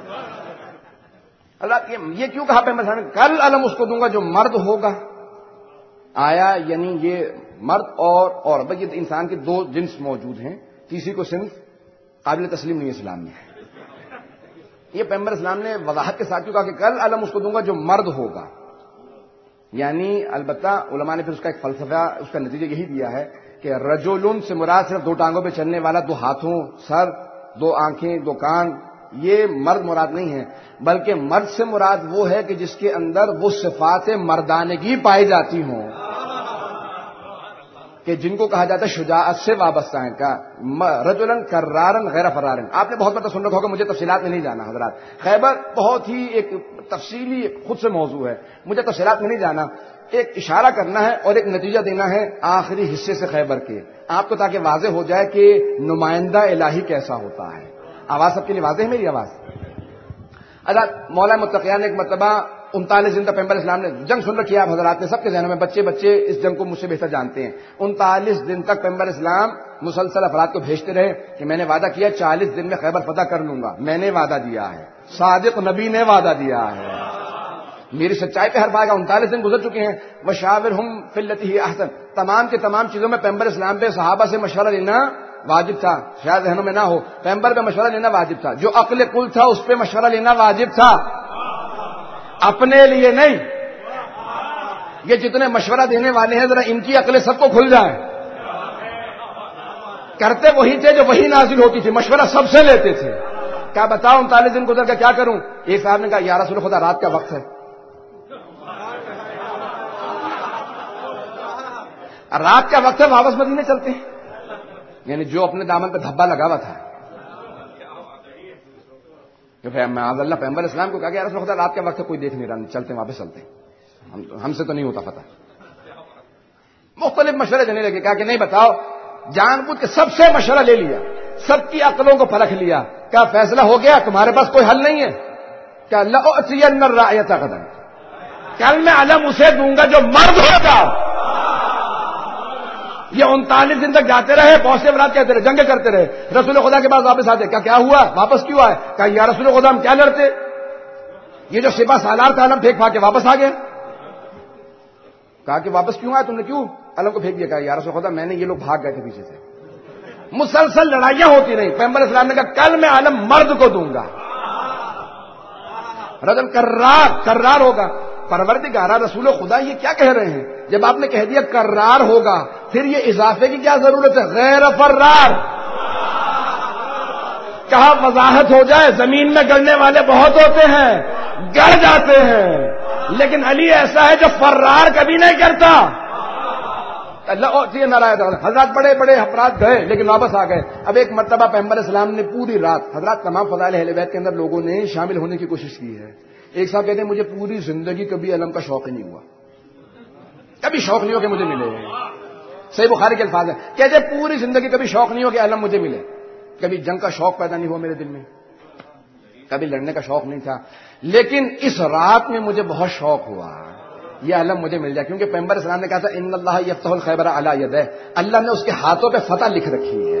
اللہ یہ کیوں کہا پیغمبر صاحب نے کل علم اس کو دوں گا جو مرد ہوگا. آیا یعنی یہ مرد اور عورت، یہ انسان کے 2 جنس موجود ہیں، تیسری کو صنف قابل تسلیم نہیں اسلام میں. یہ پیغمبر اسلام نے وضاحت کے ساتھ کیوں کہا کہ کل علم اس کو دوں گا جو مرد ہوگا. یعنی البتہ علماء نے پھر اس کا ایک فلسفہ، اس کا نتیجہ یہی دیا ہے کہ رجولن سے مراد صرف 2 ٹانگوں پہ چلنے والا، 2 ہاتھوں، سر، 2 آنکھیں، 2 کان، یہ مرد مراد نہیں ہے، بلکہ مرد سے مراد وہ ہے کہ جس کے اندر وہ صفات مردانگی پائی جاتی ہوں کہ جن کو کہا جاتا ہے شجاعت سے وابستہ ہیں. کا رجلا کرارا غیر فرار. آپ نے بہت بڑا سن رکھا ہوگا، مجھے تفصیلات میں نہیں جانا حضرات. خیبر بہت ہی ایک تفصیلی خود سے موضوع ہے، مجھے تفصیلات میں نہیں جانا. ایک اشارہ کرنا ہے اور ایک نتیجہ دینا ہے آخری حصے سے خیبر کے، آپ کو تاکہ واضح ہو جائے کہ نمائندہ الہی کیسا ہوتا ہے. آواز سب کے لیے واضح ہے میری آواز؟ حضرات مولا متقیان نے ایک مرتبہ 39 دن تک پیغمبر اسلام نے جنگ سن رکھی ہے، آپ حضرات نے سب کے ذہنوں میں، بچے اس جنگ کو مجھ سے بہتر جانتے ہیں. 39 دن تک پیغمبر اسلام مسلسل افراد کو بھیجتے رہے کہ میں نے وعدہ کیا 40 دن میں خیبر فتح کر لوں گا. میں نے وعدہ دیا ہے، صادق نبی نے وعدہ دیا ہے، میری سچائی پہ ہر بار. 39 دن گزر چکے ہیں. وشاورہم فی التی ہی احسن، تمام کے تمام چیزوں میں پیغمبر اسلام پہ صحابہ سے مشورہ لینا واجب تھا. شاید ذہنوں میں نہ ہو، پیغمبر پہ مشورہ لینا واجب تھا. جو عقل کل تھا اس پہ مشورہ لینا واجب تھا، اپنے لیے نہیں. یہ جتنے مشورہ دینے والے ہیں ذرا ان کی عقلیں سب کو کھل جائیں. کرتے وہی تھے جو وہی نازل ہوتی تھی، مشورہ سب سے لیتے تھے. کیا بتاؤ 39 دن گزر کے کیا کروں؟ ایک صاحب نے کہا یا رسول خدا رات کا وقت ہے، رات کا وقت ہے، واپس مدینے چلتے ہیں. یعنی جو اپنے دامن پہ دھبا لگا ہوا تھا معاذ اللہ پیغمبر اسلام کو کہا کہ یا رسول خدا رات کا وقت ہے، کوئی دیکھ نہیں رہا، چلتے ہیں واپس چلتے ہیں، ہم سے تو نہیں ہوتا فتح. مختلف مشورے دینے لگے. کہا کہ نہیں بتاؤ، جان بوجھ کے سب سے مشورہ لے لیا، سب کی عقلوں کو پرکھ لیا. کیا فیصلہ ہو گیا؟ تمہارے پاس کوئی حل نہیں ہے؟ کیا لأعطین الرأیۃ غدا، کل میں علم اسے دوں گا جو مرد ہوگا. یہ 39 دن تک جاتے رہے، بہت سے افراد کہتے رہے، جنگیں کرتے رہے. رسول خدا کے پاس واپس آتے، کیا ہوا؟ واپس کیوں آئے؟ کہا یا رسول خدا ہم کیا لڑتے، یہ جو سپاہ سالار تھا علم پھینک پھا کے واپس آ گئے. کہا کہ واپس کیوں آئے تم نے، کیوں علم کو پھینک دیا؟ کہا یا رسول خدا میں نے، یہ لوگ بھاگ گئے تھے پیچھے سے. مسلسل لڑائیاں ہوتی رہی. پیغمبر اسلام نے کہا کل میں علم مرد کو دوں گا. رجل کرار ہوگا. پروردگار رسول خدا یہ کیا کہہ رہے ہیں؟ جب آپ نے کہہ دیا کرار ہوگا پھر یہ اضافے کی کیا ضرورت ہے؟ غیر فرار. کہا وضاحت ہو جائے. زمین میں گڑنے والے بہت ہوتے ہیں, گڑ جاتے ہیں, لیکن علی ایسا ہے جو فرار کبھی نہیں کرتا. حضرات بڑے بڑے افراد گئے لیکن واپس آ گئے. اب ایک مرتبہ پیغمبر اسلام نے پوری رات, حضرات تمام فضائل اہل بیت کے اندر لوگوں نے شامل ہونے کی کوشش کی ہے. ایک صاحب کہتے ہیں مجھے پوری زندگی کبھی علم کا شوق ہی نہیں ہوا, کبھی شوق نہیں ہو کہ مجھے ملے. صحیح بخاری کے الفاظ ہیں, کہتے پوری زندگی کبھی شوق نہیں ہو کہ علم مجھے ملے. کبھی جنگ کا شوق پیدا نہیں ہوا میرے دل میں, کبھی لڑنے کا شوق نہیں تھا, لیکن اس رات میں مجھے بہت شوق ہوا یہ علم مجھے مل جائے. کیونکہ پیغمبر اسلام نے کہا تھا ان اللہ یفتح الخیبر علی یدہ, اللہ نے اس کے ہاتھوں پہ فتح لکھ رکھی ہے.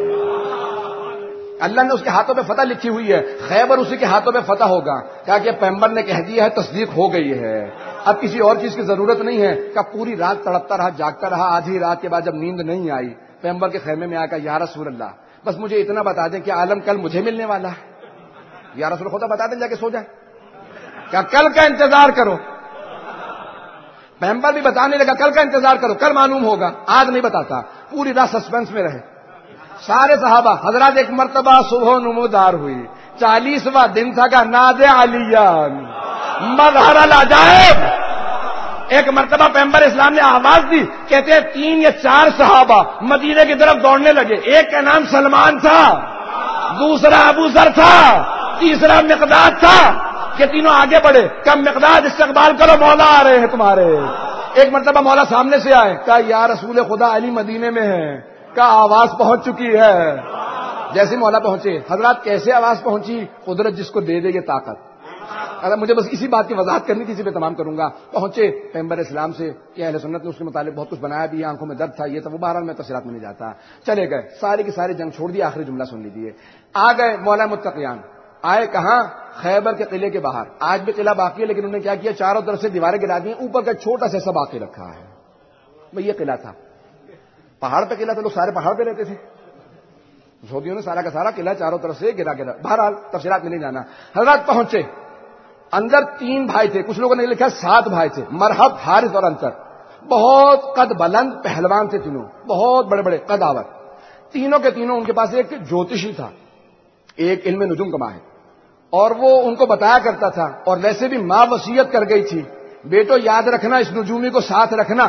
اللہ نے اس کے ہاتھوں پہ فتح لکھی ہوئی ہے, خیبر اسی کے ہاتھوں پہ فتح ہوگا. کہا کہ پیغمبر نے کہہ دیا ہے, تصدیق ہو گئی ہے, اب کسی اور چیز کی ضرورت نہیں ہے. کہ پوری رات تڑپتا رہا, جاگتا رہا. آدھی رات کے بعد جب نیند نہیں آئی پیغمبر کے خیمے میں آ کر یا رسول اللہ بس مجھے اتنا بتا دیں کہ عالم کل مجھے ملنے والا ہے. یا رسول خدا بتا دیں جا کے سو جائیں, کیا کل کا انتظار کرو. پیغمبر بھی بتانے لگا کل کا انتظار کرو, کل معلوم ہوگا, آج نہیں بتاتا. پوری رات سسپینس میں رہے سارے صحابہ. حضرات ایک مرتبہ صبح نمودار ہوئی, 40واں دن تھا کا ناد علیان مظہر العجائب. ایک مرتبہ پیغمبر اسلام نے آواز دی, کہتے ہیں 3 یا 4 صحابہ مدینے کی طرف دوڑنے لگے. ایک کا نام سلمان تھا, دوسرا ابو ذر تھا, تیسرا مقداد تھا. کہ تینوں آگے بڑھے. کب مقداد استقبال کرو مولا آ رہے ہیں تمہارے. ایک مرتبہ مولا سامنے سے آئے, کہا یا رسول خدا علی مدینے میں ہے. کا آواز پہنچ چکی ہے. جیسے مولا پہنچے, حضرات کیسے آواز پہنچی؟ قدرت جس کو دے دے یہ طاقت. اگر مجھے بس اسی بات کی وضاحت کرنی تھی, اسی پہ تمام کروں گا. پہنچے پیغمبر اسلام سے کہ اہل سنت نے اس کے متعلق بہت کچھ بنایا بھی, آنکھوں میں درد تھا, یہ تھا وہ, بہرحال میں تفصیلات میں نہیں جاتا. چلے گئے, ساری کی ساری جنگ چھوڑ دی. آخری جملہ سن لیجیے. آ گئے مولا متقیان, آئے کہاں؟ خیبر کے قلعے کے باہر. آج بھی قلعہ باقی ہے لیکن انہوں نے کیا کیا, چاروں طرف سے دیواریں گرا دی, اوپر کا چھوٹا سا باقی رکھا ہے. بھئی یہ قلعہ تھا, پہاڑ پہ قلعہ تھا, لوگ سارے پہاڑ پہ رہتے تھے. سعودیوں نے سارا کا سارا قلعہ چاروں طرف سے گرا. بہرحال تفصیلات میں نہیں جانا. حضرات پہنچے, اندر 3 بھائی تھے, کچھ لوگوں نے لکھا 7 بھائی تھے, مرحب, حارث اور انصر. بہت قد بلند پہلوان تھے تینوں, بہت بڑے بڑے قداور. تینوں کے تینوں ان کے پاس ایک جوتشی تھا, ایک علم نجوم کا ماہر, اور وہ ان کو بتایا کرتا تھا. اور ویسے بھی ماں وصیت کر گئی تھی, بیٹو یاد رکھنا اس نجومی کو ساتھ رکھنا,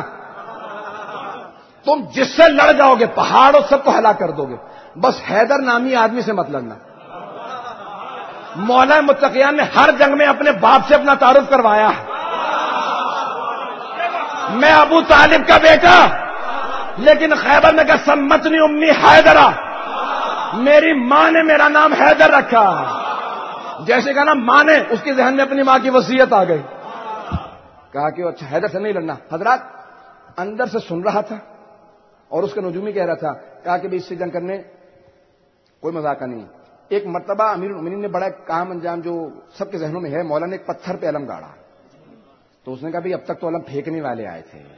تم جس سے لڑ جاؤ گے پہاڑوں سب کو ہلاک کر دو گے, بس حیدر نامی آدمی سے مت لڑنا. مولا متقیان نے ہر جنگ میں اپنے باپ سے اپنا تعارف کروایا. میں ابو طالب کا بیٹا, لیکن خیبر میں کہا سمتنی امی حیدرہ, میری ماں نے میرا نام حیدر رکھا. جیسے کہا نا ماں نے, اس کے ذہن میں اپنی ماں کی وصیت آ گئی. کہا کہ اچھا حیدر سے نہیں لڑنا. حضرات اندر سے سن رہا تھا اور اس کا نجومی کہہ رہا تھا, کہا کہ اس سے جنگ کرنے کوئی مذاق نہیں. ایک مرتبہ امیر المومنین نے بڑا ایک کام انجام جو سب کے ذہنوں میں ہے, مولا نے ایک پتھر پہ علم گاڑا. تو اس نے کہا اب تک تو علم پھینکنے والے آئے تھے,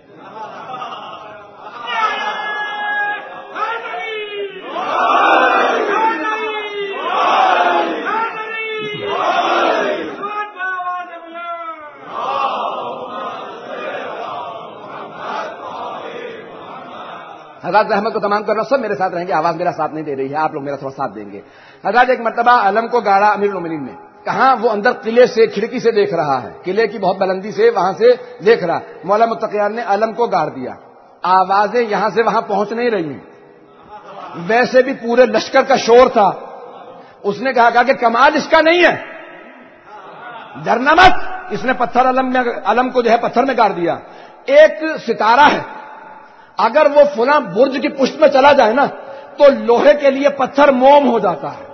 حضرات رحمت کو تمام کرنا, سب میرے ساتھ رہیں گے. آواز میرا ساتھ نہیں دے رہی ہے, آپ لوگ میرا تھوڑا ساتھ دیں گے. حضرات ایک مرتبہ علم کو گاڑا امیر المومنین نے. کہاں؟ وہ اندر قلعے سے کھڑکی سے دیکھ رہا ہے, قلعے کی بہت بلندی سے وہاں سے دیکھ رہا. مولا متقیان نے علم کو گاڑ دیا. آوازیں یہاں سے وہاں پہنچ نہیں رہی ہیں, ویسے بھی پورے لشکر کا شور تھا. اس نے کہا کہ کمال اس کا نہیں ہے, ڈرنا مت. اس نے پتھر علم کو جو ہے پتھر میں گاڑ دیا. ایک ستارہ ہے, اگر وہ فلاں برج کی پشت میں چلا جائے نا تو لوہے کے لیے پتھر موم ہو جاتا ہے,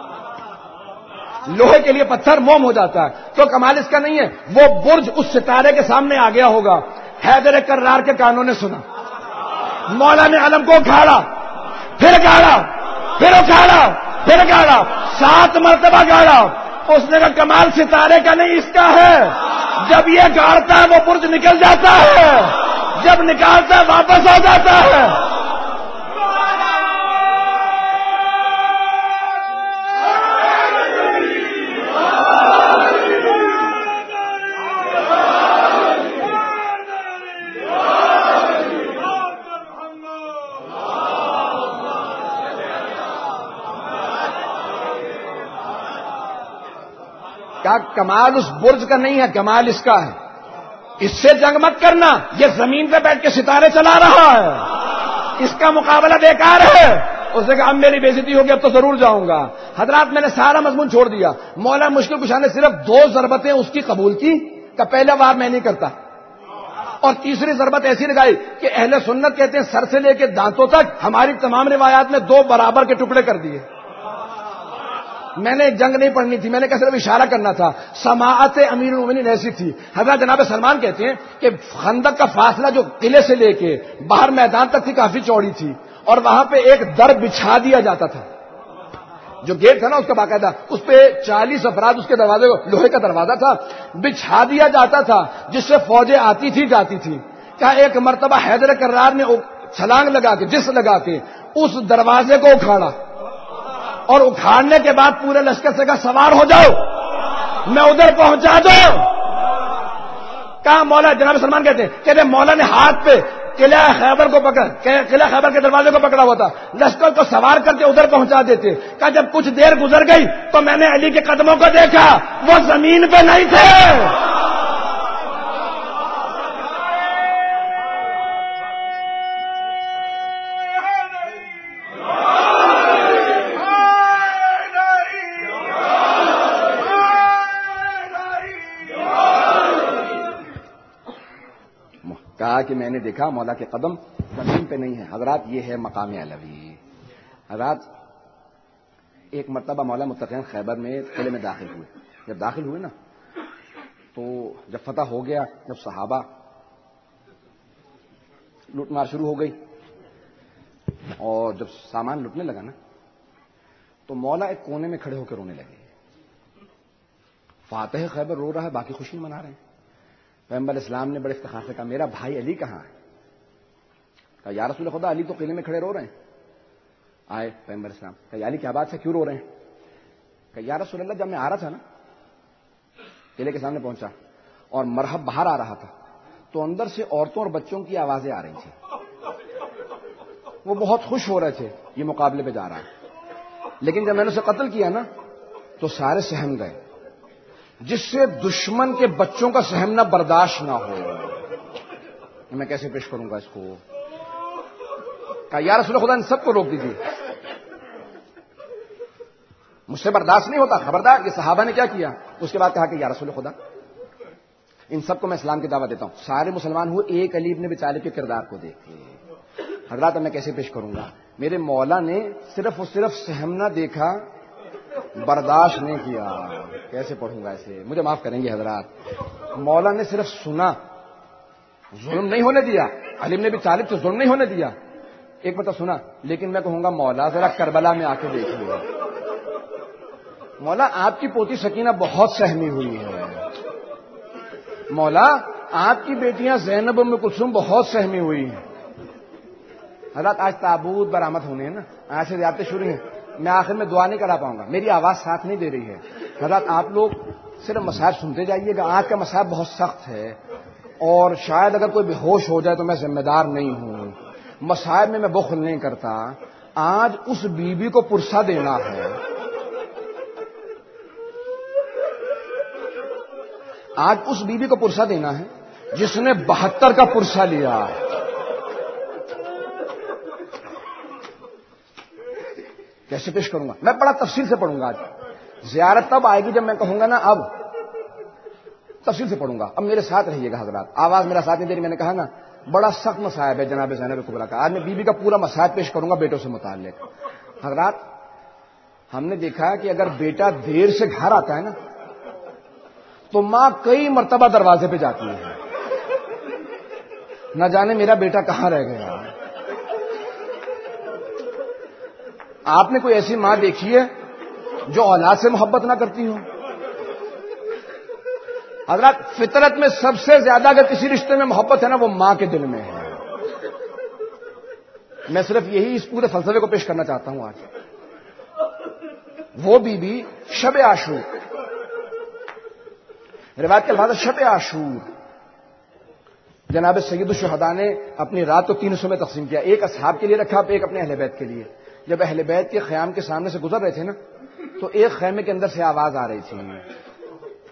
لوہے کے لیے پتھر موم ہو جاتا ہے. تو کمال اس کا نہیں ہے, وہ برج اس ستارے کے سامنے آ گیا ہوگا. حیدر کرار کے کانوں نے سنا. مولا نے علم کو گاڑا, پھر گاڑا, پھر اکھاڑا, پھر گاڑا, 7 مرتبہ گاڑا. اس نے کہا کمال ستارے کا نہیں اس کا ہے. جب یہ گاڑتا ہے وہ برج نکل جاتا ہے, جب نکالتا ہے واپس آ جاتا ہے. کہا کمال اس برج کا نہیں ہے، کمال اس کا ہے، اس سے جنگ مت کرنا، یہ زمین پہ بیٹھ کے ستارے چلا رہا ہے، اس کا مقابلہ بیکار ہے۔ اس نے کہا اب میری بے عزتی ہوگی، اب تو ضرور جاؤں گا۔ حضرات میں نے سارا مضمون چھوڑ دیا، مولا مشکل کشا نے صرف 2 ضربتیں اس کی قبول کی کہ پہلا وار میں نہیں کرتا، اور تیسری ضربت ایسی لگائی کہ اہل سنت کہتے ہیں سر سے لے کے دانتوں تک ہماری تمام روایات میں 2 برابر کے ٹکڑے کر دیے۔ میں نے جنگ نہیں پڑھنی تھی، میں نے صرف اشارہ کرنا تھا، سماعت امیر المومنین ایسی تھی۔ حضرت جناب سلمان کہتے ہیں کہ خندق کا فاصلہ جو قلعے سے لے کے باہر میدان تک تھی کافی چوڑی تھی، اور وہاں پہ ایک در بچھا دیا جاتا تھا، جو گیٹ تھا نا اس کا باقاعدہ، اس پہ 40 افراد اس کے دروازے کو، لوہے کا دروازہ تھا، بچھا دیا جاتا تھا، جس سے فوجیں آتی تھی جاتی تھی۔ کیا ایک مرتبہ حیدر کرار نے چھلانگ لگا کے، جس لگا کے اس دروازے کو اکھاڑا، اور اکھاڑنے کے بعد پورے لشکر سے کہا سوار ہو جاؤ، میں ادھر پہنچا دو۔ کہا مولا، جناب سلمان کہتے ہیں کہ مولا نے ہاتھ پہ قلعہ خیبر کو پکڑ، قلعہ خیبر کے دروازے کو پکڑا ہوا تھا، لشکر کو سوار کر کے ادھر پہنچا دیتے۔ کہا جب کچھ دیر گزر گئی تو میں نے علی کے قدموں کو دیکھا، وہ زمین پہ نہیں تھے۔ کہا کہ میں نے دیکھا مولا کے قدم زمین پہ نہیں ہے۔ حضرات یہ ہے مقام علوی۔ حضرات ایک مرتبہ مولا متقین خیبر میں قلعے میں داخل ہوئے، جب داخل ہوئے نا تو جب فتح ہو گیا، جب صحابہ لوٹ مار شروع ہو گئی اور جب سامان لوٹنے لگا نا تو مولا ایک کونے میں کھڑے ہو کے رونے لگے۔ فاتح خیبر رو رہا ہے، باقی خوشی منا رہے ہیں۔ پیغمبر اسلام نے بڑے افتخار سے کہا میرا بھائی علی کہاں ہے؟ کہا یا رسول خدا علی تو قلعے میں کھڑے رو رہے ہیں۔ آئے پیغمبر اسلام، کہا یا علی کیا بات ہے، کیوں رو رہے ہیں؟ کہا یا رسول اللہ جب میں آ رہا تھا نا قلعے کے سامنے پہنچا اور مرحب باہر آ رہا تھا تو اندر سے عورتوں اور بچوں کی آوازیں آ رہی تھیں، وہ بہت خوش ہو رہے تھے یہ مقابلے پہ جا رہا ہے، لیکن جب میں نے اسے قتل کیا نا تو سارے سہم گئے، جس سے دشمن کے بچوں کا سہمنا برداشت نہ ہو، میں کیسے پیش کروں گا اس کو؟ کہا یا رسول خدا ان سب کو روک دیجیے، مجھ سے برداشت نہیں ہوتا، خبردار۔ یہ صحابہ نے کیا کیا؟ اس کے بعد کہا کہ یا رسول خدا ان سب کو میں اسلام کی دعوت دیتا ہوں، سارے مسلمان ہوئے ایک علی ابن ابی طالب کے کردار کو دیکھ کے۔ حضرات میں کیسے پیش کروں گا؟ میرے مولا نے صرف اور صرف سہمنا دیکھا، برداشت نہیں کیا، کیسے پڑھوں گا اسے؟ مجھے معاف کریں گے حضرات، مولا نے صرف سنا، ظلم نہیں ہونے دیا، علی ابن ابی طالب سے ظلم نہیں ہونے دیا، ایک مرتبہ سنا، لیکن میں کہوں گا مولا ذرا کربلا میں آ کے دیکھیے، مولا آپ کی پوتی سکینہ بہت سہمی ہوئی ہے، مولا آپ کی بیٹیاں زینب ام کلثوم بہت سہمی ہوئی ہیں۔ حضرات آج تابوت برآمد ہونے ہیں نا، آج سے زیادتی شروع ہیں، میں آخر میں دعا نہیں کرا پاؤں گا، میری آواز ساتھ نہیں دے رہی ہے۔ حضرات آپ لوگ صرف مسائل سنتے جائیے گا، آج کا مسائل بہت سخت ہے اور شاید اگر کوئی بے ہوش ہو جائے تو میں ذمہ دار نہیں ہوں، مسائل میں بخل نہیں کرتا۔ آج اس بیوی کو پرسہ دینا ہے، آج اس بیوی کو پرسہ دینا ہے جس نے 72 کا پرسہ لیا۔ کیسے پیش کروں گا؟ میں بڑا تفصیل سے پڑھوں گا آج، زیارت تب آئے گی جب میں کہوں گا نا اب تفصیل سے پڑھوں گا۔ اب میرے ساتھ رہیے گا حضرات، آواز میرا ساتھ نہیں دے رہی، میں نے کہا نا بڑا سخت مسائب ہے جناب زینب کبریٰ کا۔ آج میں بیوی کا پورا مسائب پیش کروں گا بیٹوں سے متعلق۔ حضرات ہم نے دیکھا کہ اگر بیٹا دیر سے گھر آتا ہے نا تو ماں کئی مرتبہ دروازے پہ جاتی ہے، نہ جانے میرا بیٹا کہاں رہ گیا۔ آپ نے کوئی ایسی ماں دیکھی ہے جو اولاد سے محبت نہ کرتی ہو؟ حضرات فطرت میں سب سے زیادہ اگر کسی رشتے میں محبت ہے نا وہ ماں کے دل میں ہے۔ میں صرف یہی اس پورے فلسفے کو پیش کرنا چاہتا ہوں آج۔ وہ بیوی شب عاشور، روایت کے الفاظ شب عاشور، جناب سید الشہداء نے اپنی رات کو 3 حصوں میں تقسیم کیا، ایک اصحاب کے لیے رکھا، ایک اپنے اہل بیت کے لیے۔ جب اہل بیت کے خیام کے سامنے سے گزر رہے تھے نا تو ایک خیمے کے اندر سے آواز آ رہی تھی،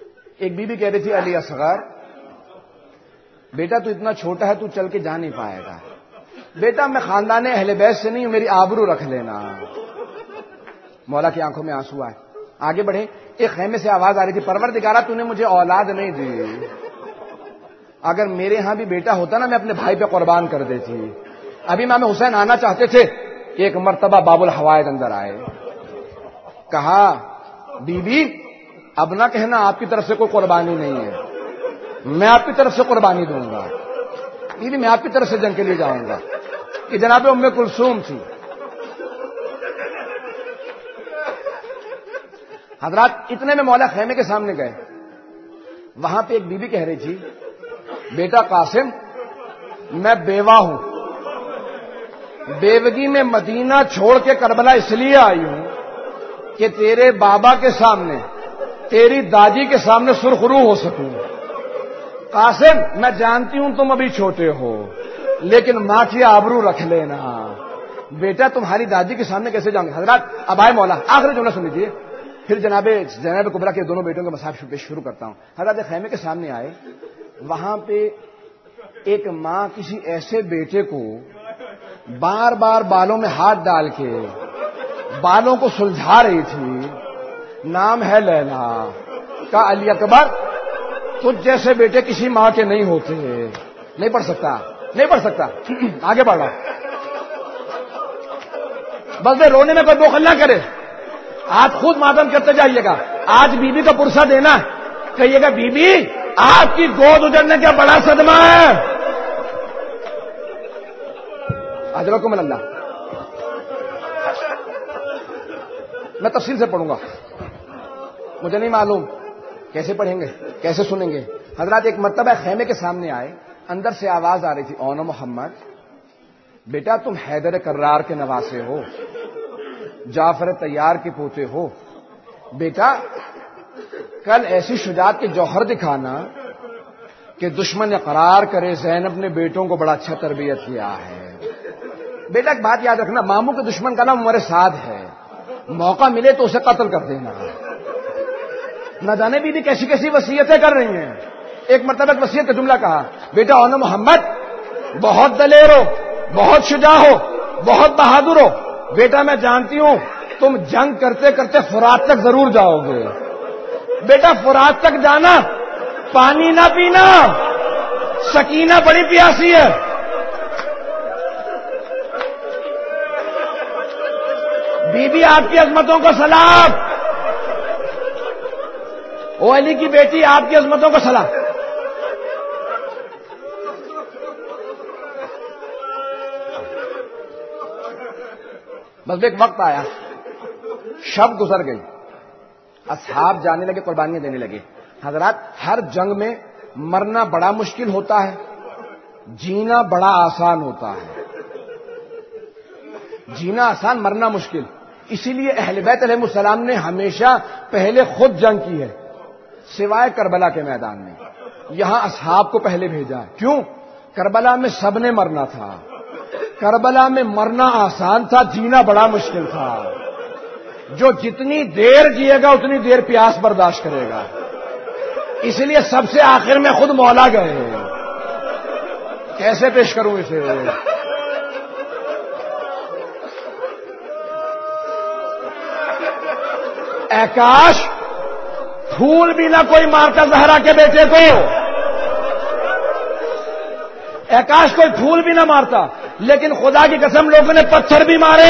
ایک بی بی کہہ رہی تھی علی اصغر بیٹا تو اتنا چھوٹا ہے تو چل کے جا نہیں پائے گا. بیٹا میں خاندان اہل بیت سے نہیں ہوں, میری آبرو رکھ لینا. مولا کی آنکھوں میں آنسو آئے. آگے بڑھے. ایک خیمے سے آواز آ رہی تھی پروردگارا تو نے مجھے اولاد نہیں دی, اگر میرے ہاں بھی بیٹا ہوتا نا میں اپنے بھائی پہ قربان کر دیتی. ابھی امام حسین آنا چاہتے تھے, ایک مرتبہ باب الحوائج اندر آئے. کہا بی بی اب نہ کہنا آپ کی طرف سے کوئی قربانی نہیں ہے, میں آپ کی طرف سے قربانی دوں گا. بی بی میں آپ کی طرف سے جنگ کے لیے جاؤں گا. کہ جناب ام کلثوم تھی. حضرات اتنے میں مولا خیمے کے سامنے گئے. وہاں پہ ایک بی بی کہہ رہی تھی بیٹا قاسم میں بیوہ ہوں, بیوگی میں مدینہ چھوڑ کے کربلا اس لیے آئی ہوں کہ تیرے بابا کے سامنے تیری دادی کے سامنے سرخرو ہو سکوں. قاسم میں جانتی ہوں تم ابھی چھوٹے ہو لیکن ماں کی آبرو رکھ لینا, بیٹا تمہاری دادی کے سامنے کیسے جاؤں گے. حضرات اب آئے مولا, آخری جملہ سن لیجیے پھر جناب زینب کبریٰ کے دونوں بیٹوں کے مصاحب شروع کرتا ہوں. حضرات خیمے کے سامنے آئے. وہاں پہ ایک ماں کسی ایسے بیٹے کو بار بار بالوں میں ہاتھ ڈال کے بالوں کو سلجھا رہی تھی. نام ہے لیلا. کہا علی اکبر تجھ جیسے بیٹے کسی ماں کے نہیں ہوتے. نہیں پڑھ سکتا, نہیں پڑھ سکتا. آگے بڑھ رہا. بس رونے میں کوئی بخل نہ کرے, آپ خود ماتم کرتے جائیے گا. آج بی بی کا پرسہ دینا, کہیے گا بی بی آپ کی گود اجڑنے کا بڑا صدمہ ہے. اجرکم اللہ. میں تفصیل سے پڑھوں گا, مجھے نہیں معلوم کیسے پڑھیں گے کیسے سنیں گے. حضرات ایک مرتبہ خیمے کے سامنے آئے. اندر سے آواز آ رہی تھی اونا محمد بیٹا تم حیدر کرار کے نواسے ہو, جعفر طیار کے پوتے ہو. بیٹا کل ایسی شجاعت کے جوہر دکھانا کہ دشمن اقرار کرے زینب نے بیٹوں کو بڑا اچھا تربیت کیا ہے. بیٹا ایک بات یاد رکھنا, ماموں کے دشمن کا نام عمر سعد ہے, موقع ملے تو اسے قتل کر دینا. نہ جانے بھی کیسی کیسی وصیتیں کر رہی ہیں. ایک مرتبہ ایک وصیت کا جملہ کہا بیٹا اونا محمد بہت دلیر ہو, بہت شجاع ہو, بہت بہادر ہو. بیٹا میں جانتی ہوں تم جنگ کرتے کرتے فرات تک ضرور جاؤ گے. بیٹا فرات تک جانا, پانی نہ پینا, سکینہ بڑی پیاسی ہے. بی بی آپ کی عظمتوں کو سلام. او علی کی بیٹی آپ کی عظمتوں کو سلام. بس ایک وقت آیا, شب گزر گئی, اصحاب جانے لگے, قربانیاں دینے لگے. حضرات ہر جنگ میں مرنا بڑا مشکل ہوتا ہے, جینا بڑا آسان ہوتا ہے. جینا آسان, مرنا مشکل. اسی لیے اہل بیت علیہ السلام نے ہمیشہ پہلے خود جنگ کی ہے سوائے کربلا کے میدان میں. یہاں اصحاب کو پہلے بھیجا. کیوں؟ کربلا میں سب نے مرنا تھا. کربلا میں مرنا آسان تھا, جینا بڑا مشکل تھا. جو جتنی دیر جیے گا اتنی دیر پیاس برداشت کرے گا. اس لیے سب سے آخر میں خود مولا گئے. کیسے پیش کروں اسے؟ اے کاش پھول بھی نہ کوئی مارتا زہرا کے بیٹے کو. اے کاش کوئی پھول بھی نہ مارتا, لیکن خدا کی قسم لوگوں نے پتھر بھی مارے.